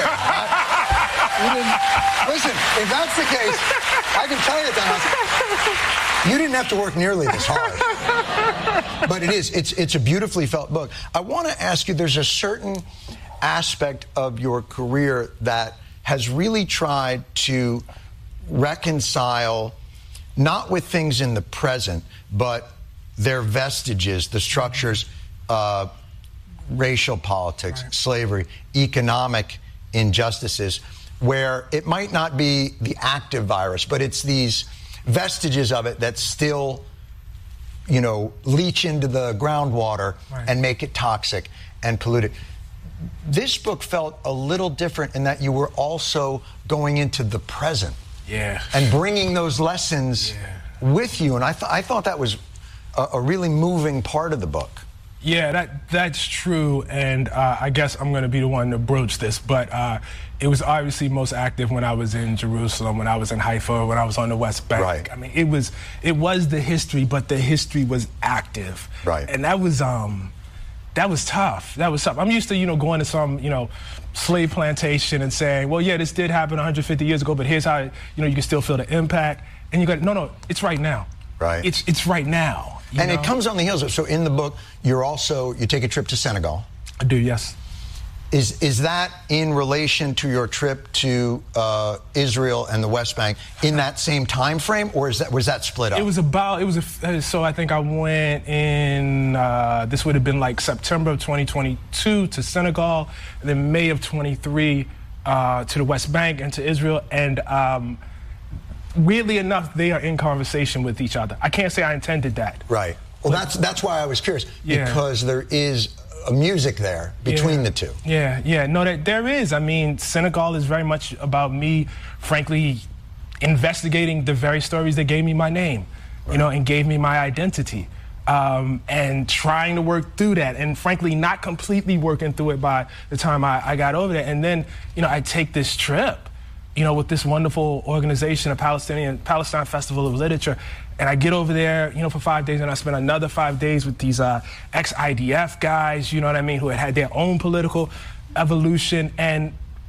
Listen, if that's the case, I can tell you that you didn't have to work nearly this hard. But it's a beautifully felt book. I want to ask you, there's a certain aspect of your career that has really tried to reconcile, not with things in the present, but their vestiges, the structures, racial politics, slavery, economic injustices, where it might not be the active virus, but it's these vestiges of it that still, you know, leach into the groundwater and make it toxic and polluted. This book felt a little different in that you were also going into the present and bringing those lessons with you. And I thought that was a really moving part of the book. Yeah, that's true, and I guess I'm going to be the one to broach this, but it was obviously most active when I was in Jerusalem, when I was in Haifa, when I was on the West Bank. Right. I mean, it was the history, but the history was active. Right. And that was tough. That was tough. I'm used to, you know, going to some, you know, slave plantation and saying, well, yeah, this did happen 150 years ago, but here's how, you know, you can still feel the impact. And you go, no, it's right now. Right. It's right now. And it comes on the heels of, so in the book, you take a trip to Senegal. I do, yes. Is that in relation to your trip to Israel and the West Bank in that same time frame, or was that split up? So I think I went in, this would have been like September of 2022 to Senegal, and then May of 23 to the West Bank and to Israel, and weirdly enough, they are in conversation with each other. I can't say I intended that. Right. Well, that's why I was curious, because there is a music there between the two. Yeah. No, there is. I mean, Senegal is very much about me, frankly, investigating the very stories that gave me my name, you know, and gave me my identity. And trying to work through that, and frankly, not completely working through it by the time I got over there. And then, you know, I take this trip, you know, with this wonderful organization, a Palestine Festival of Literature. And I get over there, you know, for 5 days, and I spend another 5 days with these ex-IDF guys, you know what I mean, who had their own political evolution. And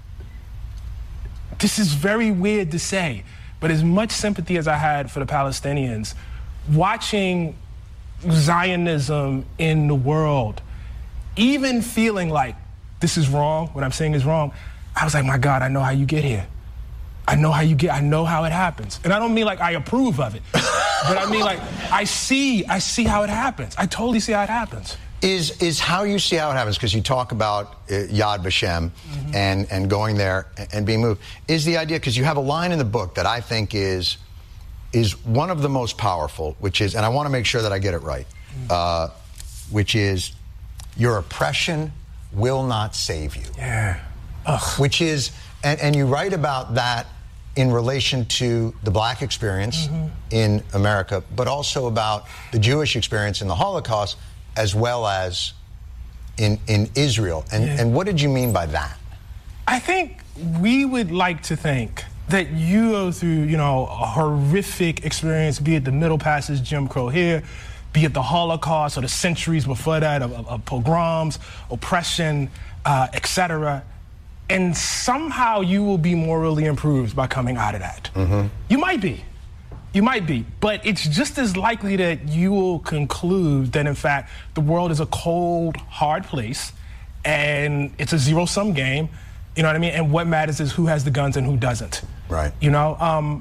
this is very weird to say, but as much sympathy as I had for the Palestinians, watching Zionism in the world, even feeling like this is wrong, what I'm saying is wrong, I was like, my God, I know how you get here. I know how it happens. And I don't mean like I approve of it, but I mean like I see how it happens. I totally see how it happens. Is how you see how it happens, because you talk about Yad Vashem and going there and being moved, is the idea, because you have a line in the book that I think is one of the most powerful, which is, and I want to make sure that I get it right, which is, your oppression will not save you. Yeah. Ugh. Which is, and you write about that in relation to the black experience in America, but also about the Jewish experience in the Holocaust, as well as in Israel. And what did you mean by that? I think we would like to think that you go through, you know, a horrific experience, be it the Middle Passage, Jim Crow here, be it the Holocaust or the centuries before that of pogroms, oppression, etc. And somehow you will be morally improved by coming out of that. You might be. You might be. But it's just as likely that you will conclude that, in fact, the world is a cold, hard place, and it's a zero-sum game. You know what I mean? And what matters is who has the guns and who doesn't. Right. You know?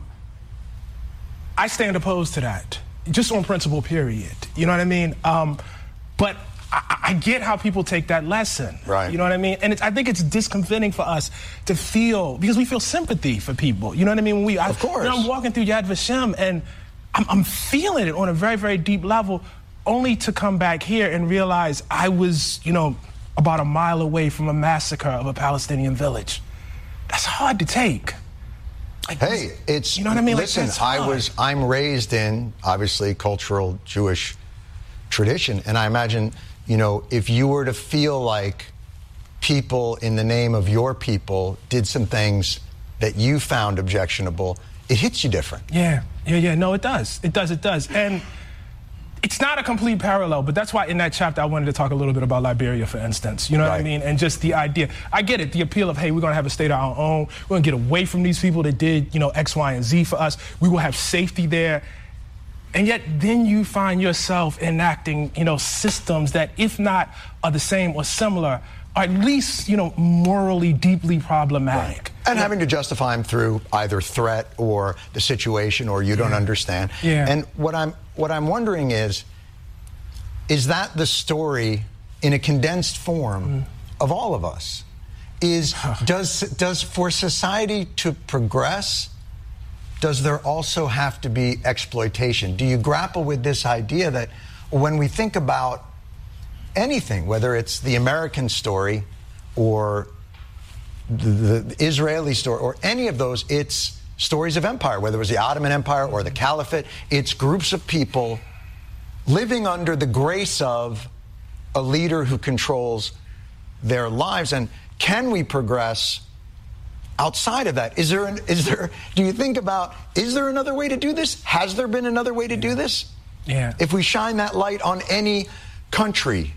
I stand opposed to that, just on principle, period. You know what I mean? But I get how people take that lesson. Right. You know what I mean? And I think it's discomforting for us to feel, because we feel sympathy for people. You know what I mean? Of course. You know, I'm walking through Yad Vashem and I'm feeling it on a very, very deep level, only to come back here and realize I was, you know, about a mile away from a massacre of a Palestinian village. That's hard to take. Like, hey, it's, you know what I mean? Listen, like, I'm raised in, obviously, cultural Jewish tradition, and I imagine, you know, if you were to feel like people in the name of your people did some things that you found objectionable, it hits you different. Yeah. No, it does. It does. And it's not a complete parallel, but that's why in that chapter I wanted to talk a little bit about Liberia, for instance. You know what I mean? And just the idea. I get it, the appeal of, hey, we're going to have a state of our own. We're going to get away from these people that did, you know, X, Y, and Z for us. We will have safety there. And yet then you find yourself enacting, you know, systems that, if not are the same or similar, are at least, you know, morally deeply problematic. Right. And having to justify them through either threat or the situation or you don't understand. Yeah. And what I'm wondering is that the story in a condensed form of all of us? Does for society to progress, does there also have to be exploitation? Do you grapple with this idea that when we think about anything, whether it's the American story or the Israeli story or any of those, it's stories of empire, whether it was the Ottoman Empire or the Caliphate, it's groups of people living under the grace of a leader who controls their lives. And can we progress outside of that? Is there, do you think about, is there another way to do this? Has there been another way to do this? Yeah. If we shine that light on any country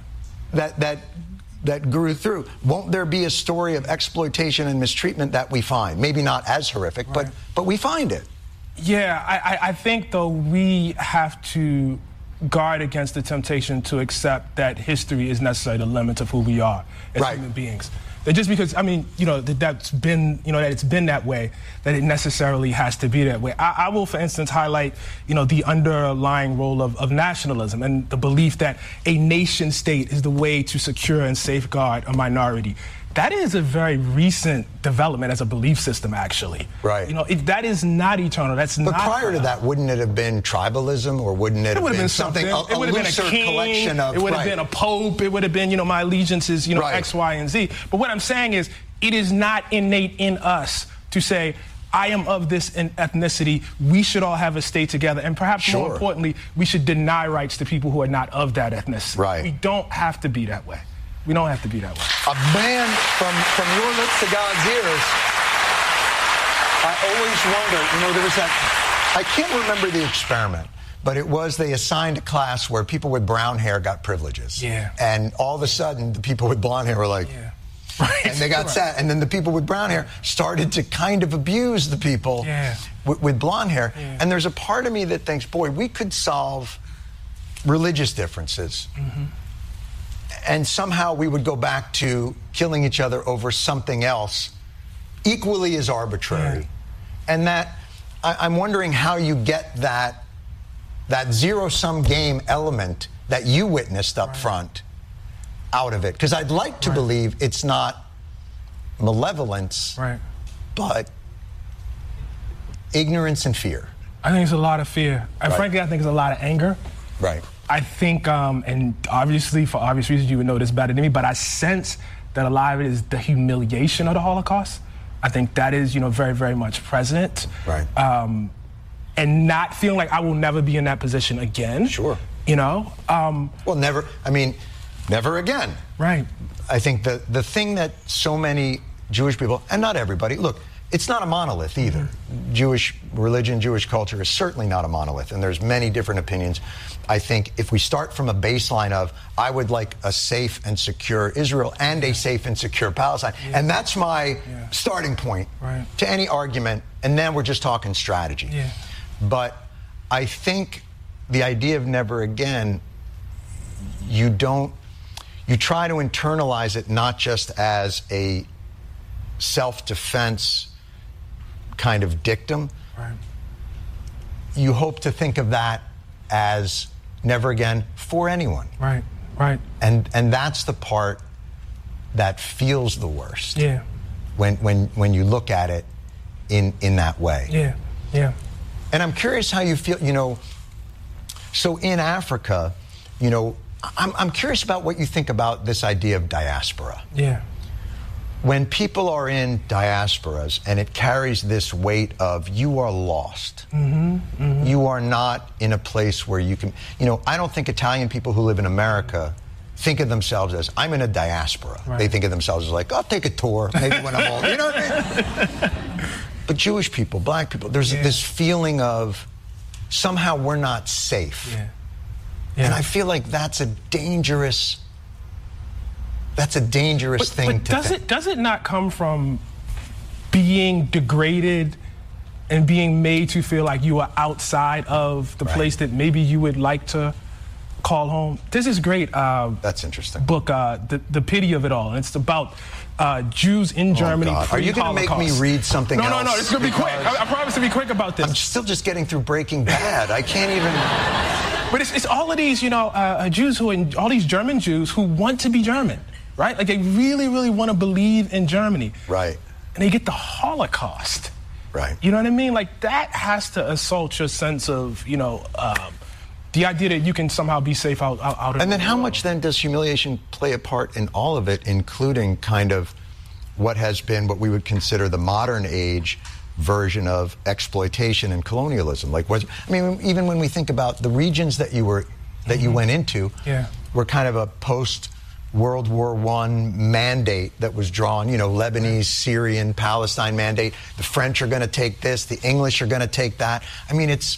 that grew through, won't there be a story of exploitation and mistreatment that we find? Maybe not as horrific, but we find it. Yeah, I think, though, we have to guard against the temptation to accept that history is necessarily the limit of who we are as human beings. That just because, I mean, you know, that it's been that way, that it necessarily has to be that way. I will, for instance, highlight, you know, the underlying role of nationalism and the belief that a nation state is the way to secure and safeguard a minority. That is a very recent development as a belief system, actually. Right. You know, that is not eternal. That's not. But prior to that, wouldn't it have been tribalism, or wouldn't it have been something? It would have been a king, collection of. It would have been a pope. It would have been, you know, my allegiances, you know, X, Y, and Z. But what I'm saying is, it is not innate in us to say, I am of this ethnicity, we should all have a state together. And perhaps more importantly, we should deny rights to people who are not of that ethnicity. Right. We don't have to be that way. We don't have to be that way. A man from your lips to God's ears. I always wonder, you know, there was that, I can't remember the experiment, but it was they assigned a class where people with brown hair got privileges. Yeah. And all of a sudden, the people with blonde hair were like, and they got sad. And then the people with brown hair started to kind of abuse the people with blonde hair. Yeah. And there's a part of me that thinks, boy, we could solve religious differences. And somehow we would go back to killing each other over something else equally as arbitrary. And that, I'm wondering how you get that zero-sum game element that you witnessed up front out of it. Because I'd like to believe it's not malevolence, but ignorance and fear. I think it's a lot of fear. And frankly, I think it's a lot of anger. Right. I think, and obviously, for obvious reasons, you would know this better than me, but I sense that a lot of it is the humiliation of the Holocaust. I think that is, you know, very, very much present. Right. And not feeling like I will never be in that position again. Sure. You know? Well, never again. Right. I think the thing that so many Jewish people, and not everybody, look, it's not a monolith either. Jewish religion, Jewish culture is certainly not a monolith, and there's many different opinions. I think if we start from a baseline of, I would like a safe and secure Israel and a safe and secure Palestine, and that's my starting point to any argument, and then we're just talking strategy. But I think the idea of never again, you try to internalize it not just as a self-defense kind of dictum. You hope to think of that as never again for anyone. And that's the part that feels the worst. When you look at it in that way. And I'm curious how you feel, so in Africa, I'm curious about what you think about this idea of diaspora. When people are in diasporas and it carries this weight of you are lost, you are not in a place where you can, I don't think Italian people who live in America think of themselves as, I'm in a diaspora. They think of themselves as like, I'll take a tour, maybe when I'm old, you know what I mean? But Jewish people, black people, there's this feeling of somehow we're not safe. And I feel like that's a dangerous thing to think. Does it not come from being degraded and being made to feel like you are outside of the place that maybe you would like to call home? This is great. That's interesting. Book, The Pity of It All. And it's about Jews in Germany. Are you going to make me read something else? No, it's going to be quick. I promise to be quick about this. I'm still just getting through Breaking Bad. I can't even... But it's all of these, Jews all these German Jews who want to be German, right? Like they really, really want to believe in Germany. Right. And they get the Holocaust. Right. You know what I mean? Like that has to assault your sense of, the idea that you can somehow be safe out of And then how much then does humiliation play a part in all of it, including kind of what has been what we would consider the modern age version of exploitation and colonialism? Even when we think about the regions that you went into, were kind of a post-World War I mandate that was drawn, Lebanese, Syrian, Palestine mandate. The French are going to take this, the English are going to take that. I mean, it's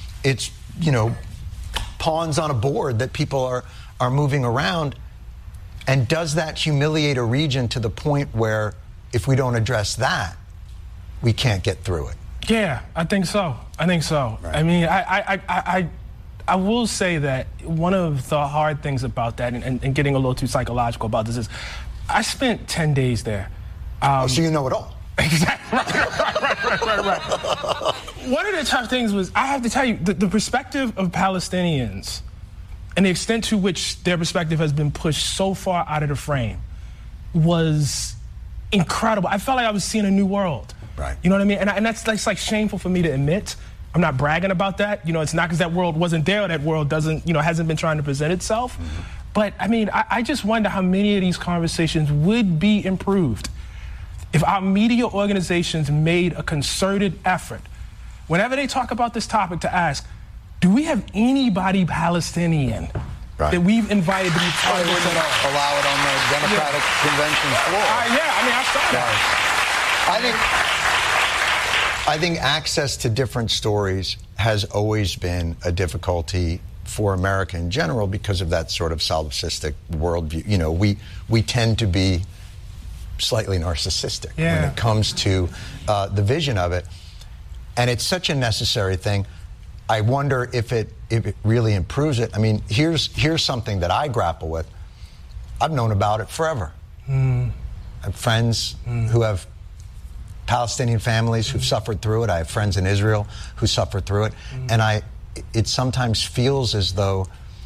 pawns on a board that people are moving around. And does that humiliate a region to the point where if we don't address that, we can't get through it? Yeah, I think so. Right. I mean, I will say that one of the hard things about that, and getting a little too psychological about this, is I spent 10 days there. So you know it all. Exactly. Right. One of the tough things was, I have to tell you, the perspective of Palestinians and the extent to which their perspective has been pushed so far out of the frame was incredible. I felt like I was seeing a new world. Right. You know what I mean? And that's like shameful for me to admit. I'm not bragging about that. It's not because that world wasn't there, or that world doesn't, hasn't been trying to present itself. But I mean, I just wonder how many of these conversations would be improved if our media organizations made a concerted effort, whenever they talk about this topic, to ask, do we have anybody Palestinian that we've invited to be part of this at all? Allow it on the Democratic Convention floor. I saw that. I think access to different stories has always been a difficulty for America in general because of that sort of solipsistic worldview. We tend to be slightly narcissistic when it comes to the vision of it. And it's such a necessary thing. I wonder if it really improves it. I mean, here's something that I grapple with. I've known about it forever. I have friends who have Palestinian families who've suffered through it. I have friends in Israel who suffered through it. And it sometimes feels as though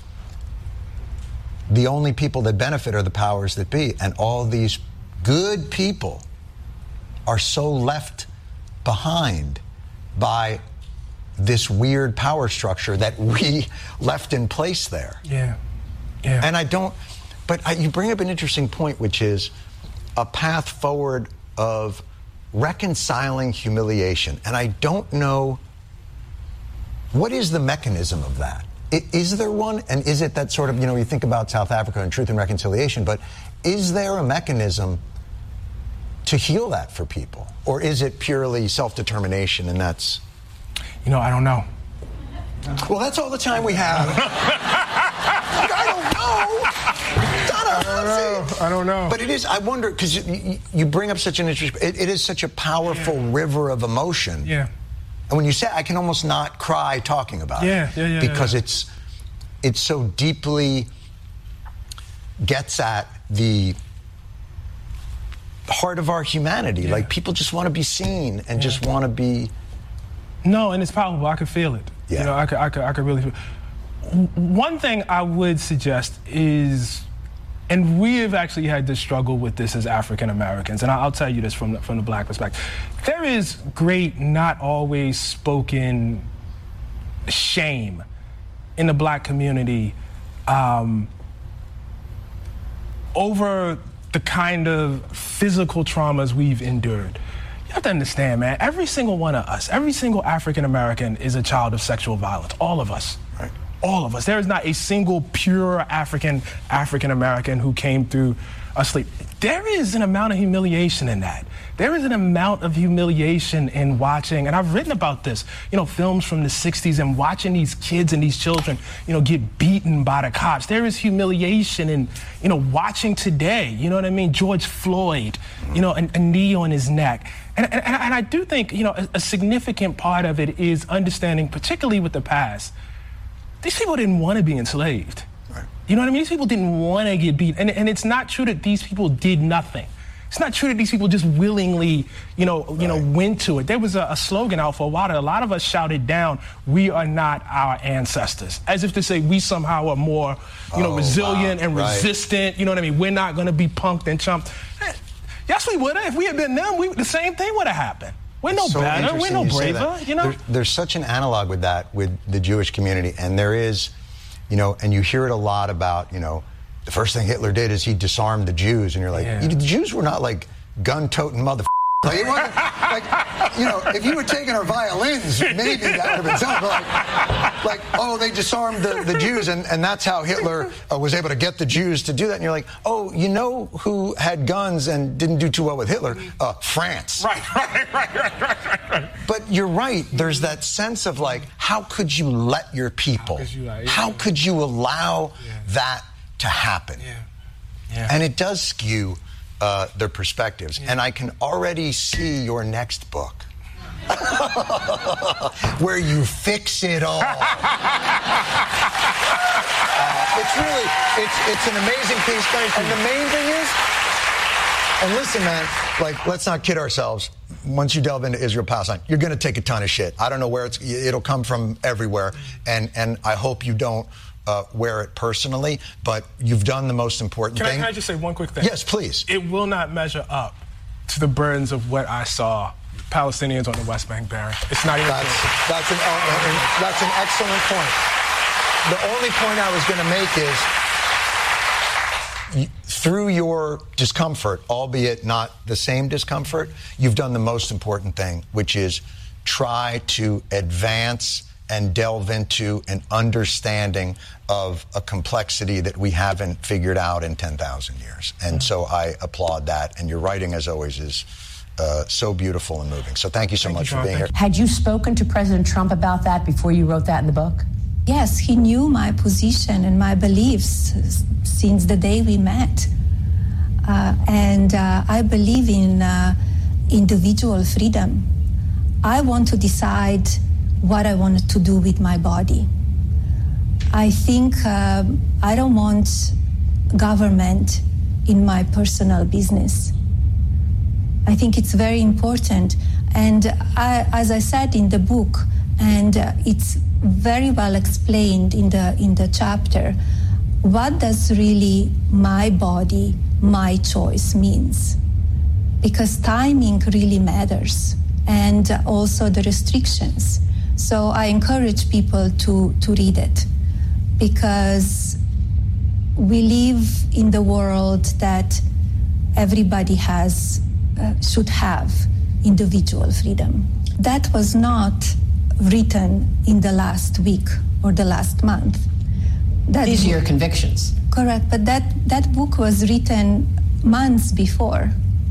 the only people that benefit are the powers that be. And all these good people are so left behind by this weird power structure that we left in place there. And you bring up an interesting point, which is a path forward of reconciling humiliation. And I don't know, what is the mechanism of that? Is there one? And is it that sort of, you think about South Africa and Truth and Reconciliation, but is there a mechanism to heal that for people? Or is it purely self-determination and that's... I don't know. Well, that's all the time we have. I don't know. But it is, I wonder, because you bring up such an interesting... It is such a powerful river of emotion. Yeah. And when you say, I can almost not cry talking about it. Because it's so deeply gets at the heart of our humanity. Like, people just want to be seen and just want to be... No, and it's powerful. I could feel it. Yeah. I could really feel it. One thing I would suggest is, and we have actually had to struggle with this as African Americans, and I'll tell you this from the black perspective. There is great, not always spoken shame in the black community over the kind of physical traumas we've endured. You have to understand, man, every single one of us, every single African American is a child of sexual violence. All of us. Right. All of us. There is not a single pure African American who came through a sleep. There is an amount of humiliation in that. There is an amount of humiliation in watching, and I've written about this, films from the 60s and watching these kids and these children, get beaten by the cops. There is humiliation in, watching today, you know what I mean? George Floyd, a knee on his neck. And I do think, a significant part of it is understanding, particularly with the past, these people didn't want to be enslaved. Right. You know what I mean? These people didn't want to get beat. And it's not true that these people did nothing. It's not true that these people just willingly, went to it. There was a slogan out for a while that a lot of us shouted down, "We are not our ancestors," as if to say we somehow are more, resilient and resistant. You know what I mean? We're not going to be punked and chumped. Yes, we would have. If we had been them, the same thing would have happened. We're no better. We're no braver. There's such an analog with that, with the Jewish community, and there is, and you hear it a lot about, the first thing Hitler did is he disarmed the Jews, and you're like, the Jews were not like gun-toting motherfuckers. Like, it wasn't like, if you were taking our violins, maybe that would have been something. Like, oh, they disarmed the Jews, and that's how Hitler was able to get the Jews to do that. And you're like, oh, who had guns and didn't do too well with Hitler? France. Right. But you're right. There's that sense of like, how could you let your people? How could you allow that to happen? And it does skew their perspectives. And I can already see your next book where you fix it all. It's an amazing piece. And the main thing is, and listen, man, let's not kid ourselves. Once you delve into Israel Palestine, you're going to take a ton of shit. I don't know where it'll come from everywhere. And I hope you don't wear it personally, but you've done the most important thing. Can I just say one quick thing? Yes, please. It will not measure up to the burdens of what I saw Palestinians on the West Bank bearing. It's not even that's an excellent point. The only point I was going to make is, through your discomfort, albeit not the same discomfort, you've done the most important thing, which is try to advance and delve into an understanding of a complexity that we haven't figured out in 10,000 years. And so I applaud that. And your writing, as always, is so beautiful and moving. So thank you so much for being here. Had you spoken to President Trump about that before you wrote that in the book? Yes, he knew my position and my beliefs since the day we met. And I believe in individual freedom. I want to decide what I want to do with my body. I think I don't want government in my personal business. I think it's very important. And as I said in the book, and it's very well explained in the chapter, what does really my body, my choice means? Because timing really matters, and also the restrictions. So I encourage people to read it, because we live in the world that everybody should have individual freedom. That was not written in the last week or the last month. These are your convictions. Correct, but that book was written months before.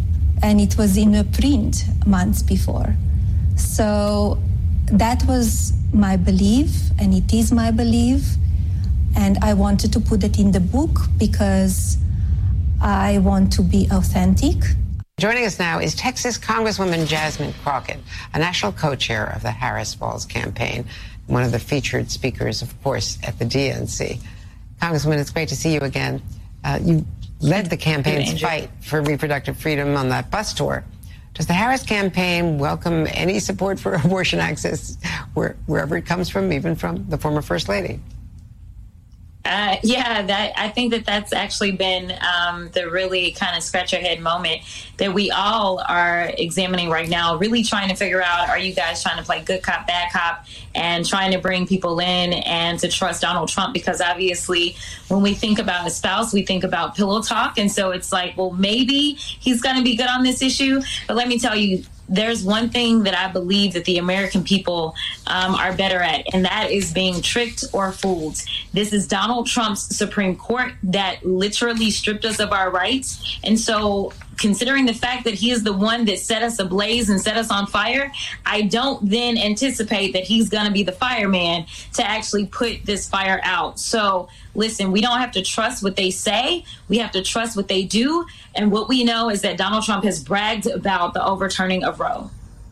and it was in a print months before. So that was my belief, and it is my belief, and I wanted to put it in the book because I want to be authentic. Joining us now is Texas Congresswoman Jasmine Crockett, a national co-chair of the Harris Falls campaign, one of the featured speakers, of course, at the DNC. Congresswoman, it's great to see you again. You led the campaign's fight for reproductive freedom on that bus tour. Does the Harris campaign welcome any support for abortion access wherever it comes from, even from the former First Lady? I think that's actually been the really kind of scratch your head moment that we all are examining right now, really trying to figure out, are you guys trying to play good cop, bad cop, and trying to bring people in and to trust Donald Trump? Because obviously when we think about a spouse, we think about pillow talk. And so it's like, well, maybe he's going to be good on this issue. But let me tell you, there's one thing that I believe that the American people are better at, and that is being tricked or fooled. This is Donald Trump's Supreme Court that literally stripped us of our rights. And so considering the fact that he is the one that set us ablaze and set us on fire, I don't then anticipate that he's going to be the fireman to actually put this fire out. So listen, we don't have to trust what they say. We have to trust what they do. And what we know is that Donald Trump has bragged about the overturning of Roe.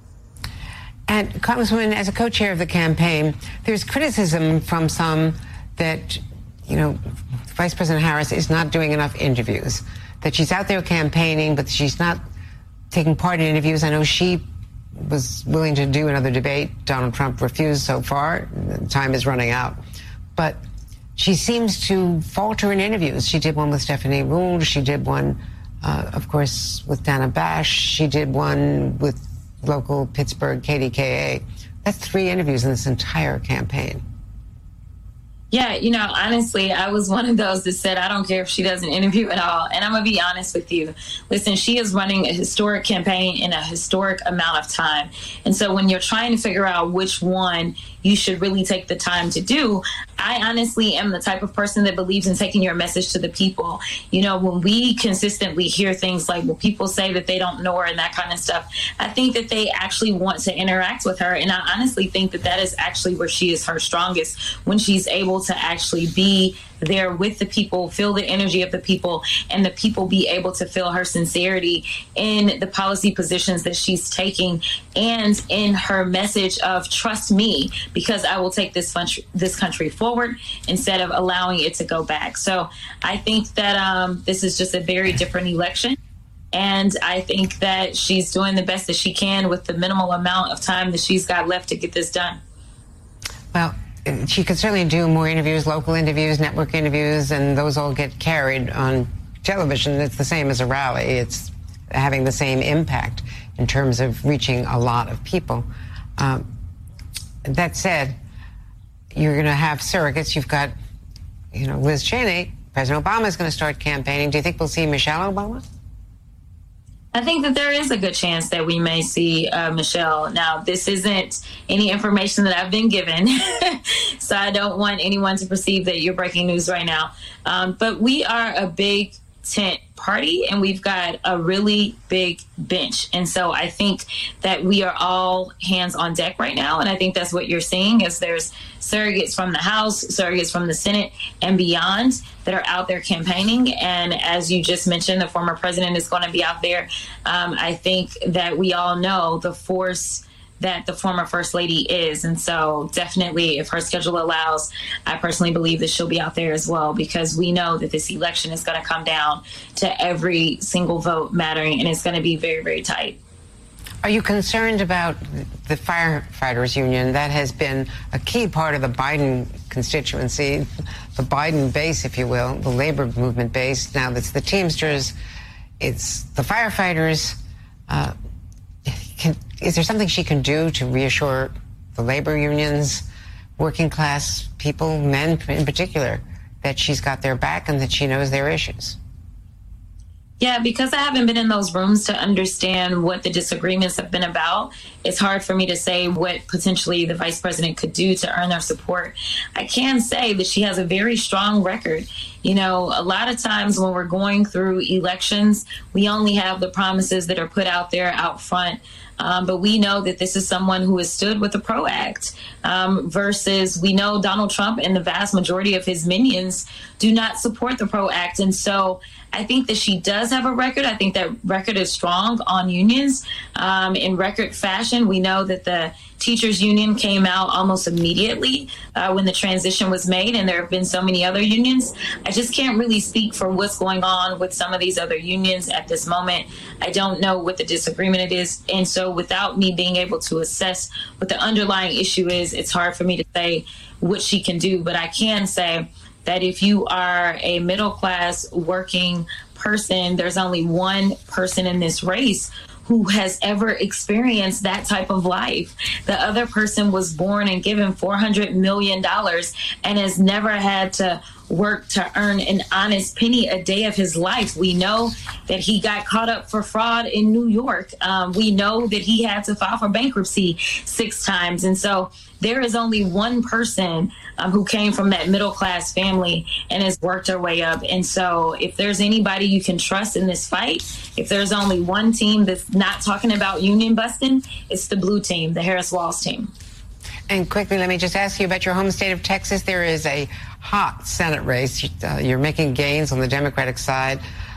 And Congresswoman, as a co-chair of the campaign, there's criticism from some that, Vice President Harris is not doing enough interviews, that she's out there campaigning, but she's not taking part in interviews. I know she was willing to do another debate. Donald Trump refused so far. Time is running out. But she seems to falter in interviews. She did one with Stephanie Ruhle. She did one, of course, with Dana Bash. She did one with local Pittsburgh KDKA. That's 3 interviews in this entire campaign. Yeah, honestly, I was one of those that said, I don't care if she does an interview at all. And I'm going to be honest with you. Listen, she is running a historic campaign in a historic amount of time. And so when you're trying to figure out which one you should really take the time to do, I honestly am the type of person that believes in taking your message to the people. When we consistently hear things like, well, people say that they don't know her and that kind of stuff, I think that they actually want to interact with her. And I honestly think that is actually where she is her strongest, when she's able to actually be there with the people, feel the energy of the people, and the people be able to feel her sincerity in the policy positions that she's taking and in her message of trust me, because I will take this country forward instead of allowing it to go back. So I think that this is just a very different election. And I think that she's doing the best that she can with the minimal amount of time that she's got left to get this done. Well, she could certainly do more interviews, local interviews, network interviews, and those all get carried on television. It's the same as a rally. It's having the same impact in terms of reaching a lot of people. That said, you're going to have surrogates. You've got, Liz Cheney. President Obama is going to start campaigning. Do you think we'll see Michelle Obama? I think that there is a good chance that we may see Michelle. Now, this isn't any information that I've been given, so I don't want anyone to perceive that you're breaking news right now. But we are a big tent party, and we've got a really big bench. And so I think that we are all hands on deck right now. And I think that's what you're seeing is there's surrogates from the House, surrogates from the Senate and beyond that are out there campaigning. And as you just mentioned, the former president is going to be out there. I think that we all know the force that the former First Lady is. And so definitely, if her schedule allows, I personally believe that she'll be out there as well, because we know that this election is going to come down to every single vote mattering, and it's going to be very, very tight. Are you concerned about the firefighters union? That has been a key part of the Biden constituency, the Biden base, if you will, the labor movement base. Now that's the Teamsters, it's the firefighters. Is there something she can do to reassure the labor unions, working class people, men in particular, that she's got their back and that she knows their issues? Yeah, because I haven't been in those rooms to understand what the disagreements have been about, it's hard for me to say what potentially the vice president could do to earn their support. I can say that she has a very strong record. You know, a lot of times when we're going through elections, we only have the promises that are put out there out front. But we know that this is someone who has stood with the PRO Act versus we know Donald Trump and the vast majority of his minions do not support the PRO Act. And so I think that she does have a record. I think that record is strong on unions in record fashion. We know that the teachers union came out almost immediately when the transition was made, and there have been so many other unions. I just can't really speak for what's going on with some of these other unions at this moment. I don't know what the disagreement it is. And so without me being able to assess what the underlying issue is, it's hard for me to say what she can do. But I can say that if you are a middle class working person, there's only one person in this race who has ever experienced that type of life. The other person was born and given $400 million and has never had to work to earn an honest penny a day of his life. We know that he got caught up for fraud in New York. We know that he had to file for bankruptcy 6 times. And so there is only one person who came from that middle class family and has worked her way up. And so if there's anybody you can trust in this fight, if there's only one team that's not talking about union busting, it's the blue team, the Harris-Walz team. And quickly, let me just ask you about your home state of Texas. There is a hot Senate race. You're making gains on the Democratic side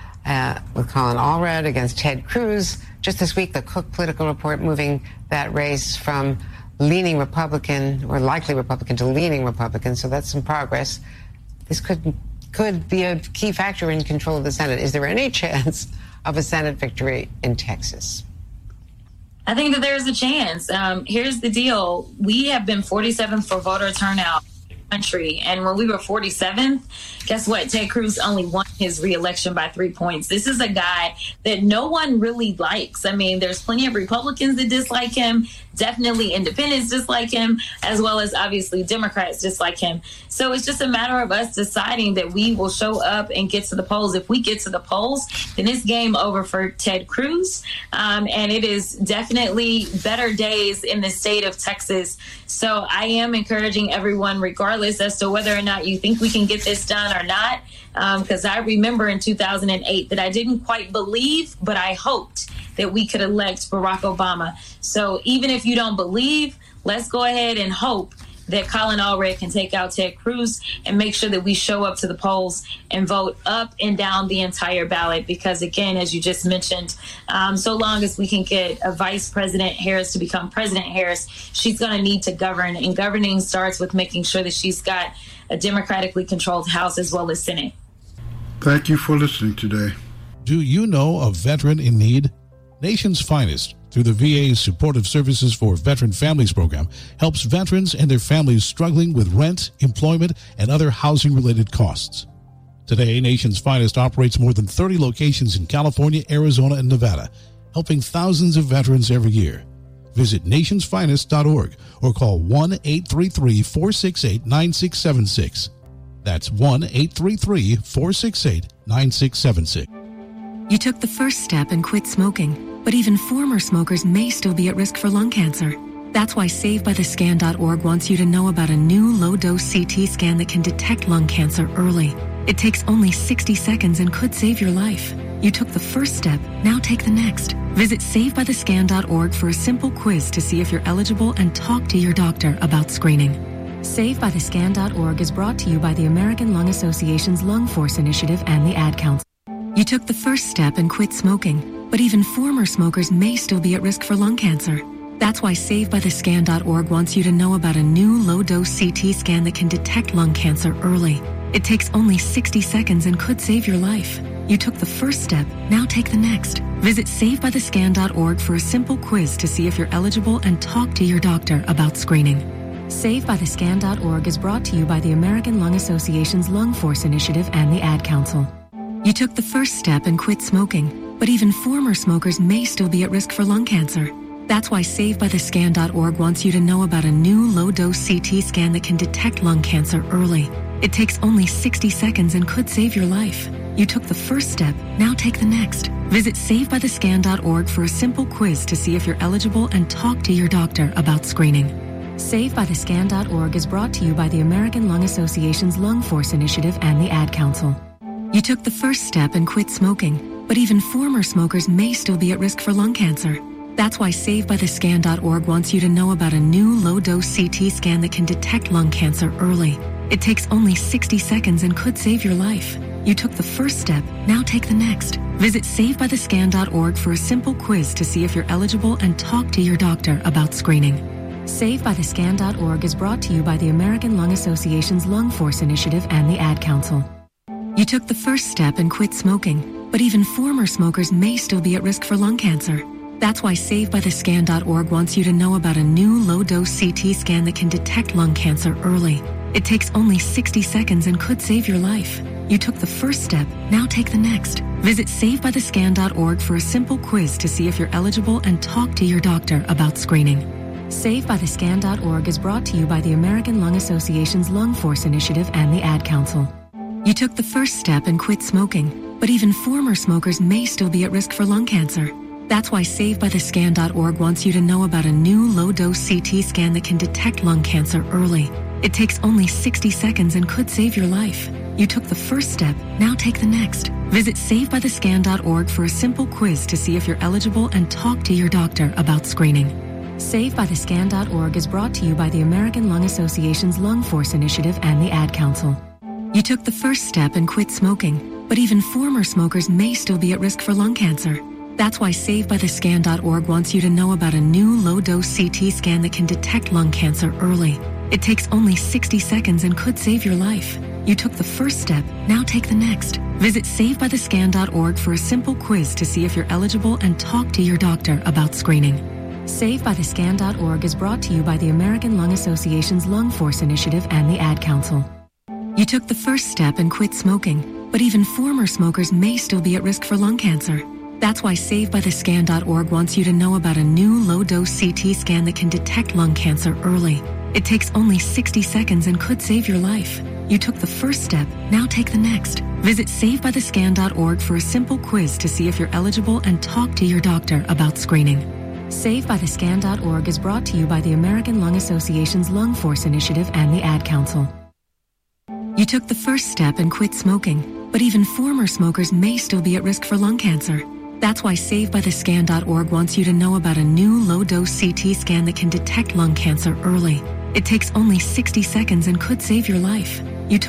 with Colin Allred against Ted Cruz. Just this week, the Cook Political Report moving that race from leaning Republican or likely Republican to leaning Republican. So that's some progress. This could be a key factor in control of the Senate. Is there any chance of a Senate victory in Texas? I think that there's a chance. Here's the deal. We have been 47th for voter turnout in the country. And when we were 47th, guess what? Ted Cruz only won his reelection by 3 points. This is a guy that no one really likes. I mean, there's plenty of Republicans that dislike him, definitely independents dislike him, as well as obviously Democrats dislike him. So it's just a matter of us deciding that we will show up and get to the polls. If we get to the polls, then it's game over for Ted Cruz. And it is definitely better days in the state of Texas. So I am encouraging everyone, regardless as to whether or not you think we can get this done or not, because I remember in 2008 that I didn't quite believe, but I hoped that we could elect Barack Obama. So even if you don't believe, let's go ahead and hope that Colin Allred can take out Ted Cruz and make sure that we show up to the polls and vote up and down the entire ballot. Because again, as you just mentioned, so long as we can get a Vice President Harris to become President Harris, she's going to need to govern. And governing starts with making sure that she's got a democratically controlled House as well as Senate. Thank you for listening today. Do you know a veteran in need? Nation's Finest, through the VA's Supportive Services for Veteran Families program, helps veterans and their families struggling with rent, employment, and other housing-related costs. Today, Nation's Finest operates more than 30 locations in California, Arizona, and Nevada, helping thousands of veterans every year. Visit nationsfinest.org or call 1-833-468-9676. That's 1-833-468-9676. You took the first step and quit smoking, but even former smokers may still be at risk for lung cancer. That's why SaveByTheScan.org wants you to know about a new low-dose CT scan that can detect lung cancer early. It takes only 60 seconds and could save your life. You took the first step, now take the next. Visit SaveByTheScan.org for a simple quiz to see if you're eligible and talk to your doctor about screening. SaveByTheScan.org is brought to you by the American Lung Association's Lung Force Initiative and the Ad Council. You took the first step and quit smoking, but even former smokers may still be at risk for lung cancer. That's why SaveByTheScan.org wants you to know about a new low-dose CT scan that can detect lung cancer early. It takes only 60 seconds and could save your life. You took the first step, now take the next. Visit SaveByTheScan.org for a simple quiz to see if you're eligible and talk to your doctor about screening. SaveByTheScan.org is brought to you by the American Lung Association's Lung Force Initiative and the Ad Council. You took the first step and quit smoking, but even former smokers may still be at risk for lung cancer. That's why SaveByTheScan.org wants you to know about a new low-dose CT scan that can detect lung cancer early. It takes only 60 seconds and could save your life. You took the first step, now take the next. Visit SaveByTheScan.org for a simple quiz to see if you're eligible and talk to your doctor about screening. SaveByTheScan.org is brought to you by the American Lung Association's Lung Force Initiative and the Ad Council. You took the first step and quit smoking, but even former smokers may still be at risk for lung cancer. That's why SaveByTheScan.org wants you to know about a new low-dose CT scan that can detect lung cancer early. It takes only 60 seconds and could save your life. You took the first step, now take the next. Visit SaveByTheScan.org for a simple quiz to see if you're eligible and talk to your doctor about screening. SaveByTheScan.org is brought to you by the American Lung Association's Lung Force Initiative and the Ad Council. You took the first step and quit smoking, but even former smokers may still be at risk for lung cancer. That's why SaveByTheScan.org wants you to know about a new low-dose CT scan that can detect lung cancer early. It takes only 60 seconds and could save your life. You took the first step, now take the next. Visit SaveByTheScan.org for a simple quiz to see if you're eligible and talk to your doctor about screening. SaveByTheScan.org is brought to you by the American Lung Association's Lung Force Initiative and the Ad Council. You took the first step and quit smoking, but even former smokers may still be at risk for lung cancer. That's why SaveByTheScan.org wants you to know about a new low-dose CT scan that can detect lung cancer early. It takes only 60 seconds and could save your life. You took the first step, now take the next. Visit SaveByTheScan.org for a simple quiz to see if you're eligible and talk to your doctor about screening. SaveByTheScan.org is brought to you by the American Lung Association's Lung Force Initiative and the Ad Council. You took the first step and quit smoking, but even former smokers may still be at risk for lung cancer. That's why SaveByTheScan.org wants you to know about a new low-dose CT scan that can detect lung cancer early. It takes only 60 seconds and could save your life. You took the first step, now take the next. Visit SaveByTheScan.org for a simple quiz to see if you're eligible and talk to your doctor about screening. SaveByTheScan.org is brought to you by the American Lung Association's Lung Force Initiative and the Ad Council. You took the first step and quit smoking, but even former smokers may still be at risk for lung cancer. That's why SaveByTheScan.org wants you to know about a new low-dose CT scan that can detect lung cancer early. It takes only 60 seconds and could save your life. You took the first step, now take the next. Visit SaveByTheScan.org for a simple quiz to see if you're eligible and talk to your doctor about screening. SaveByTheScan.org is brought to you by the American Lung Association's Lung Force Initiative and the Ad Council. You took the first step and quit smoking, but even former smokers may still be at risk for lung cancer. That's why SaveByTheScan.org wants you to know about a new low-dose CT scan that can detect lung cancer early. It takes only 60 seconds and could save your life.